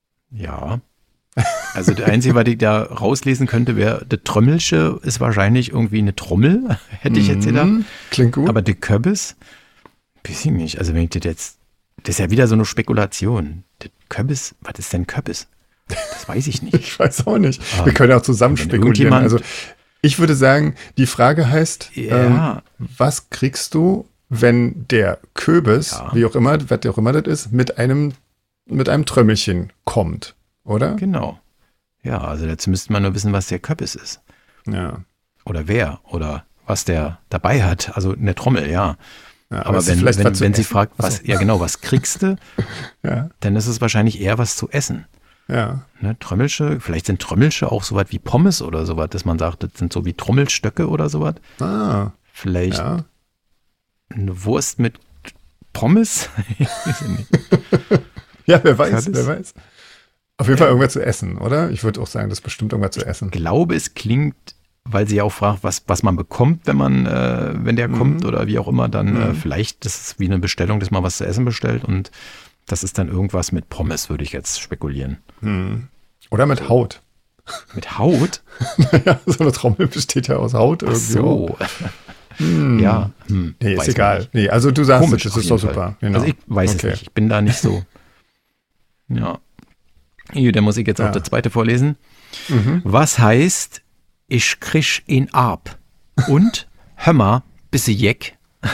Ja. Also der Einzige, was ich da rauslesen könnte, wäre, der Trömmelsche ist wahrscheinlich irgendwie eine Trommel, hätte ich jetzt gedacht. Klingt gut. Aber de Köbbes, weiß ich nicht. Also wenn ich das jetzt, das ist ja wieder so eine Spekulation. De Köbbes, was ist denn Köbbes? Das weiß ich nicht. Ich weiß auch nicht. Wir um, können ja auch zusammen spekulieren. Also ich würde sagen, die Frage heißt, ja. ähm, was kriegst du, wenn der Köbis, ja. wie auch immer, was auch immer das ist, mit einem mit einem Trömmelchen kommt, oder? Genau. Ja, also dazu müsste man nur wissen, was der Köppis ist. Ja. Oder wer oder was der dabei hat. Also eine Trommel, ja. ja aber wenn, vielleicht wenn, wenn sie fragt, was, so. ja genau, was kriegst du, ja. dann ist es wahrscheinlich eher was zu essen. Ja. Ne, Trömmelsche, vielleicht sind Trömmelsche auch sowas wie Pommes oder sowas, dass man sagt, das sind so wie Trommelstöcke oder sowas. Ah. Vielleicht ja. eine Wurst mit Pommes? Ich weiß nicht. Ja, wer weiß, Köppis? wer weiß. Auf jeden Fall irgendwas zu essen, oder? Ich würde auch sagen, das ist bestimmt irgendwas zu essen. Ich glaube, es klingt, weil sie ja auch fragt, was, was man bekommt, wenn man, äh, wenn der Mhm. kommt oder wie auch immer, dann Mhm. äh, vielleicht, das ist wie eine Bestellung, dass man was zu essen bestellt und das ist dann irgendwas mit Pommes, würde ich jetzt spekulieren. Hm. Oder mit Haut. Mit Haut? Ja, so eine Trommel besteht ja aus Haut Ach irgendwie. so. Hm. Ja. Hm, Nee, weiß ist man egal. nicht. Nee, also du sagst, Komisch das auf ist doch jeden super. Fall. Genau. Also ich weiß Okay. es nicht. Ich bin da nicht so. Ja. Hier, dann muss ich jetzt Ja. auch das zweite vorlesen. Mhm. Was heißt, ich krieg ihn ab? Und, hör mal, bisse Jeck.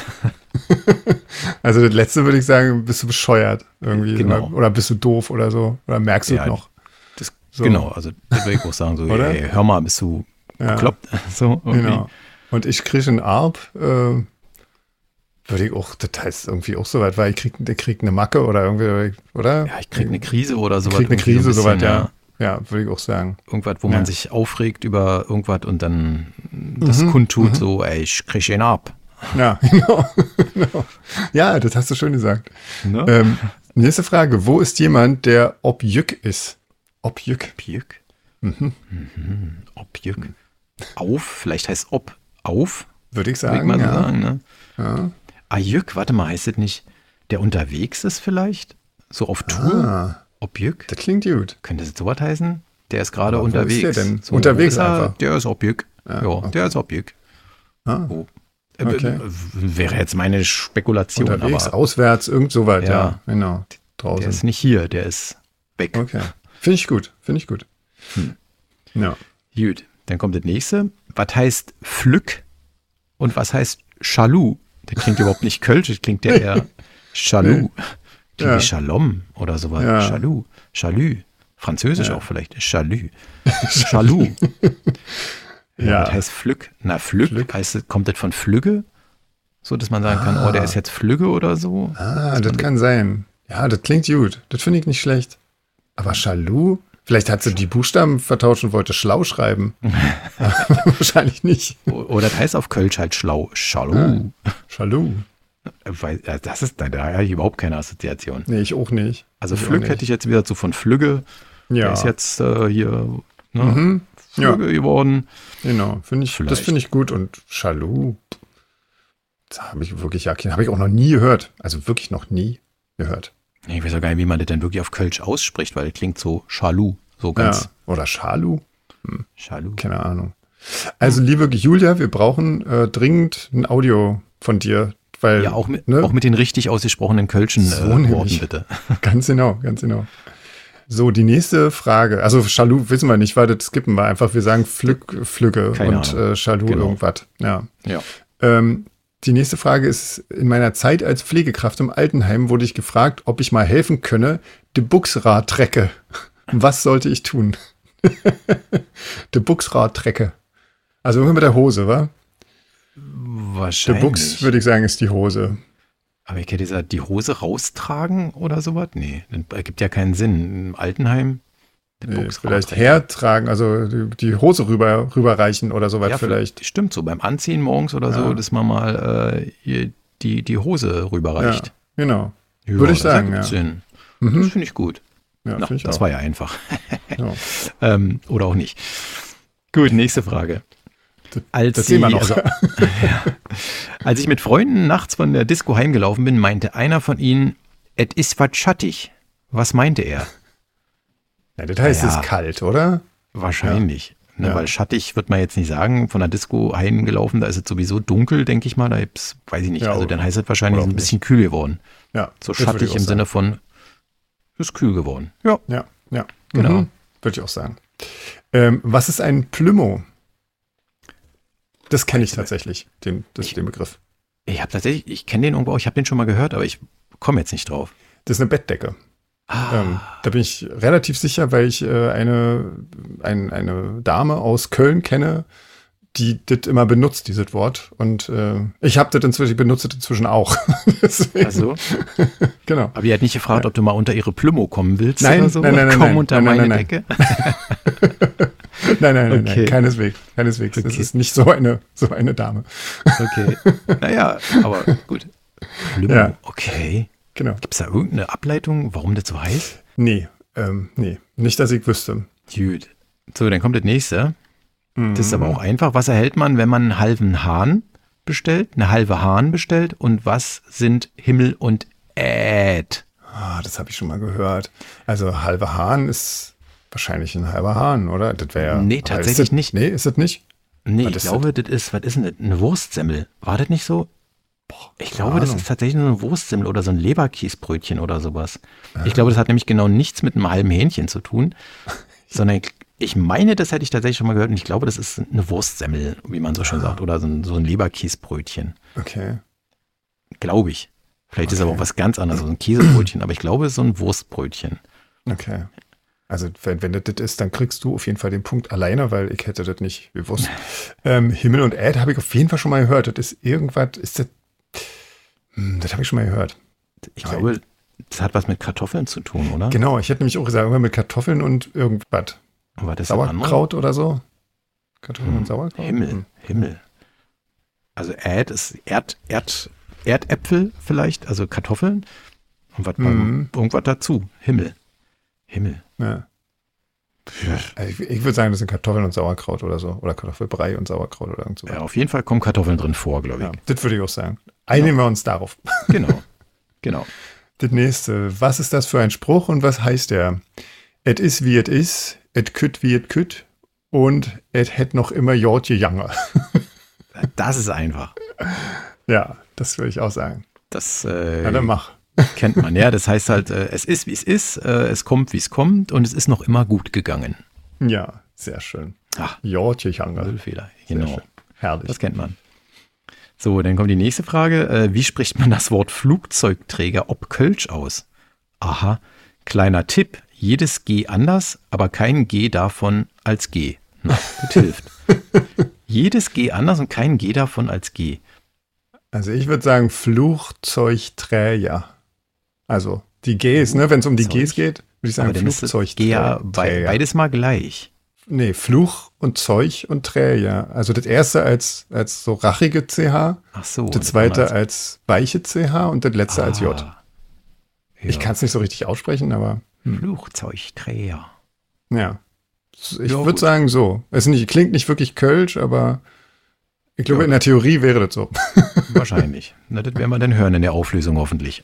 Also das letzte würde ich sagen, bist du bescheuert irgendwie. Genau. Oder, oder bist du doof oder so. Oder merkst du Ja, es noch. Das, So. Genau, also das würde ich auch sagen, so, Oder? ey, hör mal, bist du Ja. bekloppt? So, irgendwie. Genau. Und ich kriege einen Arb, äh, würde ich auch, das heißt irgendwie auch so weit, weil ich krieg, der kriegt eine Macke oder irgendwie, oder? Ja, ich krieg eine Krise oder Ich sowas. krieg eine irgendwie Krise, so ein soweit, bisschen, ja. Ja, würde ich auch sagen. Irgendwas, wo Ja. man sich aufregt über irgendwas und dann das Mhm, kundtut, mhm. so, ey, ich krieg ihn ab. Ja, genau. genau. Ja, das hast du schön gesagt. Ne? Ähm, nächste Frage. Wo ist jemand, der Objück ist? Objück. Objück. Mhm. Mhm. Objück. Auf, vielleicht heißt ob auf, Würde ich würde ich sagen, mal so ja. sagen. Ne? ja. Ajück, warte mal, heißt das nicht, der unterwegs ist vielleicht? So auf Tour? Ah, Objück? das klingt gut. Könnte das sowas heißen? Der ist gerade Aber wo ist unterwegs. der denn? So, Unterwegs wo ist er? einfach? Der ist Objück. Ja, Ja, okay. der ist Objück. Ah, Oh. Äh, Okay. äh, Wäre jetzt meine Spekulation, unterwegs, aber auswärts, irgend so weit, ja. Ja. Genau. der Draußen. ist nicht hier, der ist weg. Okay. Finde ich gut. Finde ich gut. Hm. Ja. Gut, dann kommt das nächste. Was heißt Pflück und was heißt Chalou? Das klingt überhaupt nicht kölsch, das klingt ja eher Chalou. Klingt Ja. wie Shalom oder sowas. Ja. Chalou. Chalou. Französisch Ja. auch vielleicht. Chalou. Chalou. Ja, Ja. das heißt Pflück. Na, Pflück, Pflück. heißt, das- kommt das von Flügge? So, dass man sagen kann, oh, der ist jetzt Flügge oder so. Ah, das kann sein. Ja, das klingt gut. Das finde ich nicht schlecht. Aber Chalou? Vielleicht hat sie die Buchstaben vertauscht und wollte schlau schreiben. Wahrscheinlich nicht. Oder das heißt auf Kölsch halt schlau. Chalou. Chalou. Weil, äh, das ist, da da habe ich überhaupt keine Assoziation. Nee, ich auch nicht. Also Ich auch Pflück nicht. hätte ich jetzt wieder so von Flügge. Ja. Der ist jetzt äh, hier ne, Mhm. Flügge geworden. Genau, finde ich, das Vielleicht. finde ich gut. Und Chalou, da habe ich wirklich ja, habe ich auch noch nie gehört. Also wirklich noch nie gehört. Ich weiß auch gar nicht, wie man das denn wirklich auf Kölsch ausspricht, weil das klingt so Chalou. So ganz Ja. Oder Chalu? Chalou. Keine Ahnung. Also, liebe Julia, wir brauchen äh, dringend ein Audio von dir. Weil, Ja, auch mit, ne? auch mit den richtig ausgesprochenen Kölschen So äh, Worten, nämlich. bitte. Ganz genau, ganz genau. So, die nächste Frage. Also, Chalu wissen wir nicht, weil das skippen wir einfach. Wir sagen Pflück, Pflügge Keine und Ahnung. äh, Chalu Genau. irgendwas. Ja. Ja. Ähm, die nächste Frage ist, in meiner Zeit als Pflegekraft im Altenheim wurde ich gefragt, ob ich mal helfen könne, de Buchsrad trecke. Was sollte ich tun? de Buchsrad trecke. Also irgendwie mit der Hose, wa? De Wahrscheinlich. Buchs, würde ich sagen, ist die Hose. Aber ich hätte gesagt, die Hose raustragen oder sowas? Nee, das ergibt ja keinen Sinn. Im Altenheim. den Nee, Buchs vielleicht rausreißen. hertragen, also die, die Hose rüber, rüberreichen oder sowas Ja, vielleicht. vielleicht. Stimmt, so beim Anziehen morgens oder Ja. so, dass man mal äh, hier die, die Hose rüberreicht. Ja, genau. Ja, Würde ich das sagen, ergibt ja. Sinn. Mhm. Das finde ich gut. Ja, Na, finde ich das auch. war ja einfach. Ja. ähm, oder auch nicht. Gut, nächste Frage. Als, das sehen wir sie- noch. Also, ja, als ich mit Freunden nachts von der Disco heimgelaufen bin, meinte einer von ihnen, et is wat schattig. Was meinte er? Ja, das heißt, es Ja. ist kalt, oder? Wahrscheinlich. Ne, Ja. Weil schattig wird man jetzt nicht sagen, von der Disco heimgelaufen, da ist es sowieso dunkel, denke ich mal. Da gibt's, weiß ich nicht. Ja, also dann heißt es wahrscheinlich oder auch ein bisschen kühl geworden. Ja. So das würde schattig ich im auch Sinne von, ist kühl geworden. Ja, sagen. Ja, ja. Genau. Mhm. Würde ich auch sagen. Ähm, was ist ein Plümo? Das kenne ich tatsächlich, den, das, den Begriff. ich habe tatsächlich, ich kenne den irgendwo, ich habe den schon mal gehört, aber ich komme jetzt nicht drauf. Das ist eine Bettdecke. Ah. Ähm, da bin ich relativ sicher, weil ich äh, eine, ein, eine Dame aus Köln kenne, die das immer benutzt, dieses Wort. Und äh, ich habe das inzwischen, ich benutze das inzwischen auch. Ach so. Genau. Aber die hat nicht gefragt, ob du mal unter ihre Plümo kommen willst Nein, oder so. nein, nein, nein, Komm nein, unter nein, meine nein, Decke. Nein, nein, nein, Okay. nein, keineswegs. Keineswegs. Das Okay. ist nicht so eine, so eine Dame. Okay. Naja, aber gut. Plümo, Ja. okay. Genau. Gibt es da irgendeine Ableitung, warum das so heißt? Nee, ähm, nee. Nicht, dass ich wüsste. Gut. So, dann kommt das nächste. Mhm. Das ist aber auch einfach. Was erhält man, wenn man einen halben Hahn bestellt, eine halbe Hahn bestellt? Und was sind Himmel und Äd? Ah, das habe ich schon mal gehört. Also halber Hahn ist wahrscheinlich ein halber Hahn, oder? Das wäre ja. Nee, aber tatsächlich ist das, nicht. Nee, ist das nicht? Nee, Was ich ist glaube, das ist, was ist denn das? Eine Wurstsemmel. War das nicht so? Ich glaube, das Ahnung. ist tatsächlich nur eine Wurstsemmel oder so ein Leberkiesbrötchen oder sowas. Ich glaube, das hat nämlich genau nichts mit einem halben Hähnchen zu tun, sondern ich, ich meine, das hätte ich tatsächlich schon mal gehört und ich glaube, das ist eine Wurstsemmel, wie man so schön sagt, oder so ein, so ein Leberkiesbrötchen. Okay. Glaube ich. Vielleicht ist Okay. aber auch was ganz anderes, so ein Käsebrötchen, aber ich glaube, es ist so ein Wurstbrötchen. Okay. Also wenn, wenn das das ist, dann kriegst du auf jeden Fall den Punkt alleine, weil ich hätte das nicht gewusst. ähm, Himmel und Erd habe ich auf jeden Fall schon mal gehört. Das ist irgendwas, ist das, hm, das habe ich schon mal gehört. Ich glaube, das hat was mit Kartoffeln zu tun, oder? Genau, ich hätte nämlich auch gesagt, irgendwas mit Kartoffeln und irgendwas. Und war das das andere? Sauerkraut oder so? Kartoffeln Hm. und Sauerkraut? Himmel, Hm. Himmel. Also Erd ist Erd, Erd, Erdäpfel vielleicht, also Kartoffeln. Und was Mhm. irgendwas dazu. Himmel. Himmel. Ja. Ja, Also ich, ich würde sagen, das sind Kartoffeln und Sauerkraut oder so. Oder Kartoffelbrei und Sauerkraut oder irgend so. ja, auf jeden Fall kommen Kartoffeln drin vor, glaube ich. Ja, das würde ich auch sagen. Einigen wir uns darauf. Genau. Genau. Das nächste. Was ist das für ein Spruch und was heißt der? Et is wie et is, et kütt wie et kütt und et het noch immer Jortje Jange. Das ist einfach. Ja, das würde ich auch sagen. Das äh, Na, dann mach. kennt man. Ja, das heißt halt, äh, es ist, wie es ist, äh, es kommt, wie es kommt und es ist noch immer gut gegangen. Ja, sehr schön. Ach, Jortje Jange. Müllfehler. Sehr Genau. schön. Herrlich. Das kennt man. So, dann kommt die nächste Frage. Äh, wie spricht man das Wort Flugzeugträger ob Kölsch aus? Aha, kleiner Tipp. Jedes G anders, aber kein G davon als G. Na, das hilft. Jedes G anders und kein G davon als G. Also ich würde sagen Flugzeugträger. Also die Gs, ne? Wenn es um die Gs geht, würde ich sagen Aber dann ist das G ja bei, Flugzeugträger. beides mal gleich. Nee, Fluch und Zeug und Träger. Also das erste als, als so rachige C H, Ach so. das zweite als weiche C H und das letzte als J. Ah, Ich ja. kann es nicht so richtig aussprechen, aber hm. Flugzeugträger. ja. Ich Ja, würde gut. sagen so. Es nicht, klingt nicht wirklich Kölsch, aber ich glaube, Ja. in der Theorie wäre das so. Wahrscheinlich. Na, das werden wir dann hören in der Auflösung hoffentlich.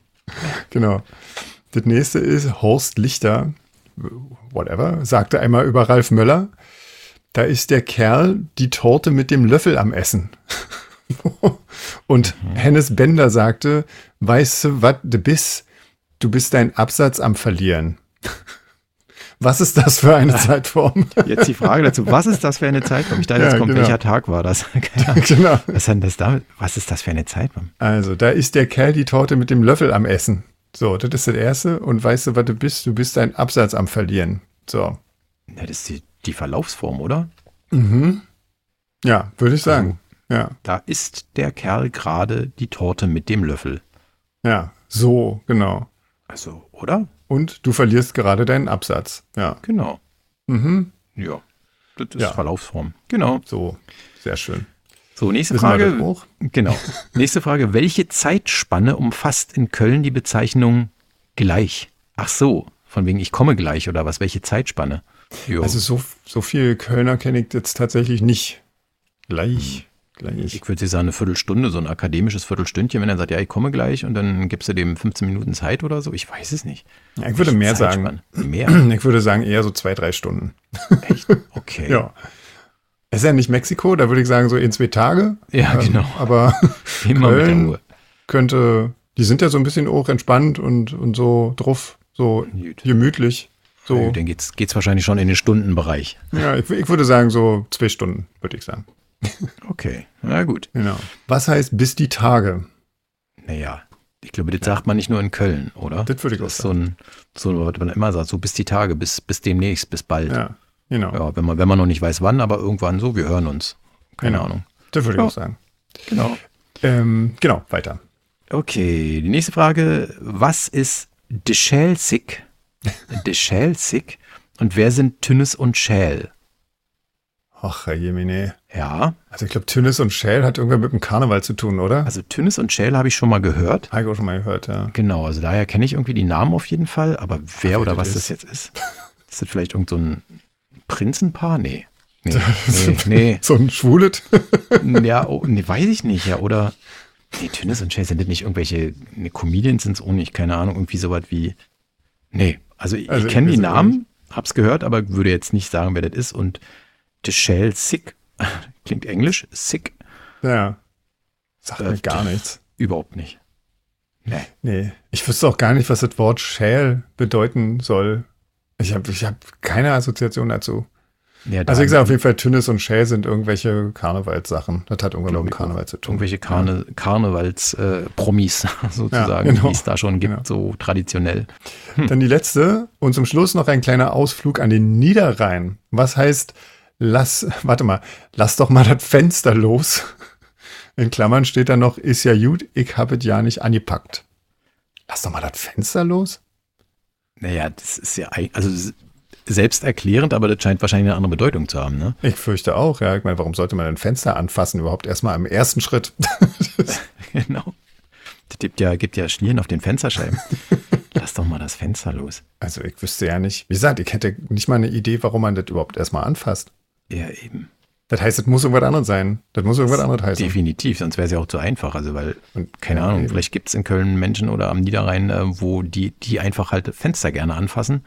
Genau. Das nächste ist Horst Lichter, whatever, sagte einmal über Ralf Möller, da ist der Kerl die Torte mit dem Löffel am Essen. Und Mhm. Hennes Bender sagte, weißt du, was du bist? Du bist dein Absatz am Verlieren. Was ist das für eine Zeitform? Jetzt die Frage dazu, was ist das für eine Zeitform? Ich dachte, Ja, jetzt kommt, genau. welcher Tag war das? Keine Ahnung. Genau. Was hat denn das damit? Was ist das für eine Zeitform? Also, da ist der Kerl die Torte mit dem Löffel am Essen. So, das ist das Erste. Und weißt du, was du bist? Du bist dein Absatz am Verlieren. So. Ja, das ist die, die Verlaufsform, oder? Mhm. Ja, würde ich sagen. Ja, Da isst der Kerl gerade die Torte mit dem Löffel. ja, so, genau. Also, oder? Und du verlierst gerade deinen Absatz. Ja. Genau. Mhm. Ja. Das ist Ja. Verlaufsform. Genau. So, sehr schön. So, nächste Wissen wir das Frage. auch? Genau. Nächste Frage. Welche Zeitspanne umfasst in Köln die Bezeichnung gleich? Ach so, von wegen ich komme gleich oder was? Welche Zeitspanne? Jo. Also so, so viel Kölner kenne ich jetzt tatsächlich nicht. Gleich, gleich. ich würde sagen, eine Viertelstunde, so ein akademisches Viertelstündchen, wenn er sagt, ja, ich komme gleich und dann gibst du dem fünfzehn Minuten Zeit oder so. Ich weiß es nicht. Ja, ich würde Welche mehr sagen. Zeitspanne? Mehr? Ich würde sagen eher so zwei, drei Stunden. Echt? Okay. Ja. Es ist ja nicht Mexiko, da würde ich sagen so in zwei Tage. Ja, Ähm, genau. Aber Immer mit der Köln Ruhe. könnte, die sind ja so ein bisschen auch entspannt und, und so drauf, so Gut. gemütlich. So, So. Dann geht's, geht's wahrscheinlich schon in den Stundenbereich. ja, ich, ich würde sagen so zwei Stunden, würde ich sagen. Okay, na gut. Genau. Was heißt bis die Tage? Naja, Ich glaube, das sagt man nicht nur in Köln, oder? Das würde ich auch Das ist so ein, so, was man immer sagt, so bis die Tage, bis, bis demnächst, bis bald. Ja, genau. Ja, wenn man, wenn man noch nicht weiß wann, aber irgendwann so, wir hören uns. Keine Genau. Ahnung. Das würde ich Ja. auch sagen. Genau. Ähm, genau, weiter. Okay, die nächste Frage. Was ist Deschelsig? Deschelsig? Und wer sind Tünnes und Schäl? Ach, Herr Jemine. Ja, Also ich glaube, Tünnes und Schäl hat irgendwann mit dem Karneval zu tun, oder? also Tünnes und Schäl habe ich schon mal gehört. Habe ich auch schon mal gehört, ja. Genau, also daher kenne ich irgendwie die Namen auf jeden Fall, aber wer Ach, oder wer was das das jetzt ist? Ist das vielleicht irgend so ein Prinzenpaar? Nee. Nee, nee, So ein Schwulet? nee. Ja, oh, nee, weiß ich nicht, ja, oder nee, Tünnes und Schäl sind das nicht irgendwelche, ne, Comedians sind es auch nicht, keine Ahnung, irgendwie sowas wie, nee, also ich, Also ich kenne ich die weiß auch Namen, hab's gehört, aber würde jetzt nicht sagen, wer das ist und Deschelsig, klingt englisch, sick, Ja. Sagt Äh, mir gar nichts. überhaupt nicht. Nee. Nee. Ich wüsste auch gar nicht, was das Wort Schäl bedeuten soll. Ich habe ich hab keine Assoziation dazu. Ja, Also da- ich sage auf jeden Fall, Tünnes und Schäl sind irgendwelche Karnevalssachen. Das hat irgendwann mit dem Glaub ich Karneval zu tun. irgendwelche Karne, Karnevals-Promis sozusagen, Ja, genau. die es da schon gibt, Genau. so traditionell. Dann die letzte und zum Schluss noch ein kleiner Ausflug an den Niederrhein. Was heißt, lass, warte mal, lass doch mal das Fenster los. In Klammern steht da noch, ist ja gut, ich hab es ja nicht angepackt. Lass doch mal das Fenster los. Naja, das ist ja eig- also s- selbsterklärend, aber das scheint wahrscheinlich eine andere Bedeutung zu haben, ne? Ich fürchte auch, ja. Ich meine, warum sollte man ein Fenster anfassen? Überhaupt erstmal im ersten Schritt. Genau. Das gibt ja, gibt ja Schlieren auf den Fensterscheiben. Lass doch mal das Fenster los. Also ich wüsste ja nicht. Wie gesagt, ich hätte nicht mal eine Idee, warum man das überhaupt erstmal anfasst. Ja, eben. Das heißt, es muss irgendwas anderes sein. Das muss irgendwas anderes heißen. Definitiv, sonst wäre es ja auch zu einfach. Also, weil, Und, keine ja, Ahnung, eben. vielleicht gibt es in Köln Menschen oder am Niederrhein, äh, wo die, die einfach halt Fenster gerne anfassen.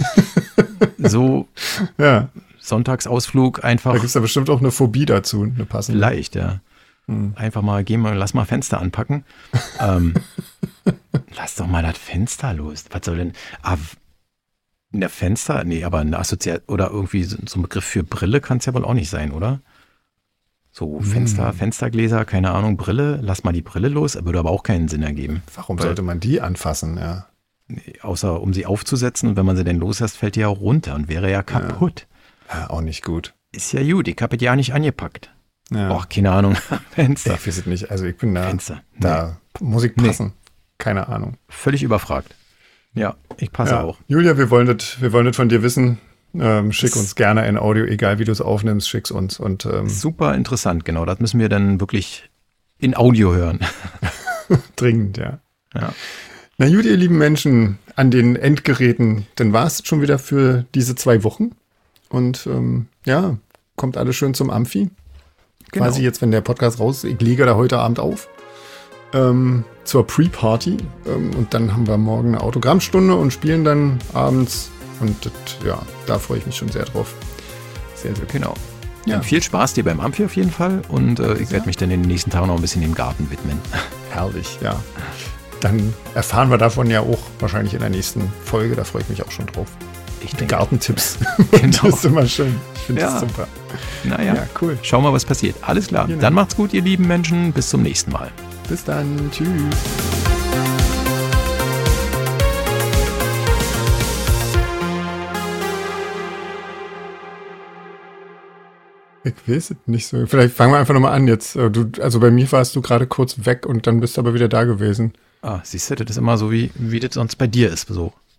So Ja, Sonntagsausflug da einfach. gibt es da bestimmt auch eine Phobie dazu, eine passende. Vielleicht, ja. Hm. Einfach mal, geh mal, lass mal Fenster anpacken. ähm, lass doch mal das Fenster los. Was soll denn? Ah, eine Fenster? Nee, aber eine Assoziation oder irgendwie so, so ein Begriff für Brille kann es ja wohl auch nicht sein, oder? So Fenster, Hm. Fenstergläser, keine Ahnung, Brille, lass mal die Brille los, würde aber auch keinen Sinn ergeben. Warum Weil- sollte man die anfassen? Ja. Nee, außer um sie aufzusetzen und wenn man sie denn loslässt, fällt die ja auch runter und wäre ja kaputt. ja, auch nicht gut. Ist ja gut, ich habe es ja nicht angepackt. Ja. Och, keine Ahnung, Fenster. Ich weiß es nicht. Also ich bin da, Fenster. Nee. da Musik passen. Keine Ahnung. Völlig überfragt. Ja, ich passe Ja. auch. Julia, wir wollen das, wir wollen das von dir wissen. Ähm, schick uns gerne ein Audio, egal wie du es aufnimmst, schick's uns. Und ähm, Super interessant, genau. Das müssen wir dann wirklich in Audio hören. dringend, ja. Ja. Na gut, ihr lieben Menschen an den Endgeräten, dann war es schon wieder für diese zwei Wochen. Und ähm, ja, kommt alles schön zum Amphi. Genau. Quasi jetzt, wenn der Podcast raus ist, ich lege da heute Abend auf. Ähm, zur Pre-Party. Ähm, und dann haben wir morgen eine Autogrammstunde und spielen dann abends. Und das, ja, da freue ich mich schon sehr drauf. Sehr, sehr Genau. Ja. Dann viel Spaß dir beim Amphi auf jeden Fall und äh, ich Ja. werde mich dann in den nächsten Tagen noch ein bisschen dem Garten widmen. herrlich, ja. Dann erfahren wir davon ja auch wahrscheinlich in der nächsten Folge. Da freue ich mich auch schon drauf. Ich Die denke, Gartentipps. Genau. Das ist immer schön. Ich finde Ja. das super. naja, Ja, cool. schauen wir mal, was passiert. Alles klar. Genau. Dann macht's gut, ihr lieben Menschen. Bis zum nächsten Mal. Bis dann. Tschüss. Ich weiß es nicht so. Vielleicht fangen wir einfach nochmal an jetzt. Äh, Du, also bei mir warst du gerade kurz weg und dann bist du aber wieder da gewesen. Ah, siehst du, das ist immer so, wie, wie das sonst bei dir ist. So.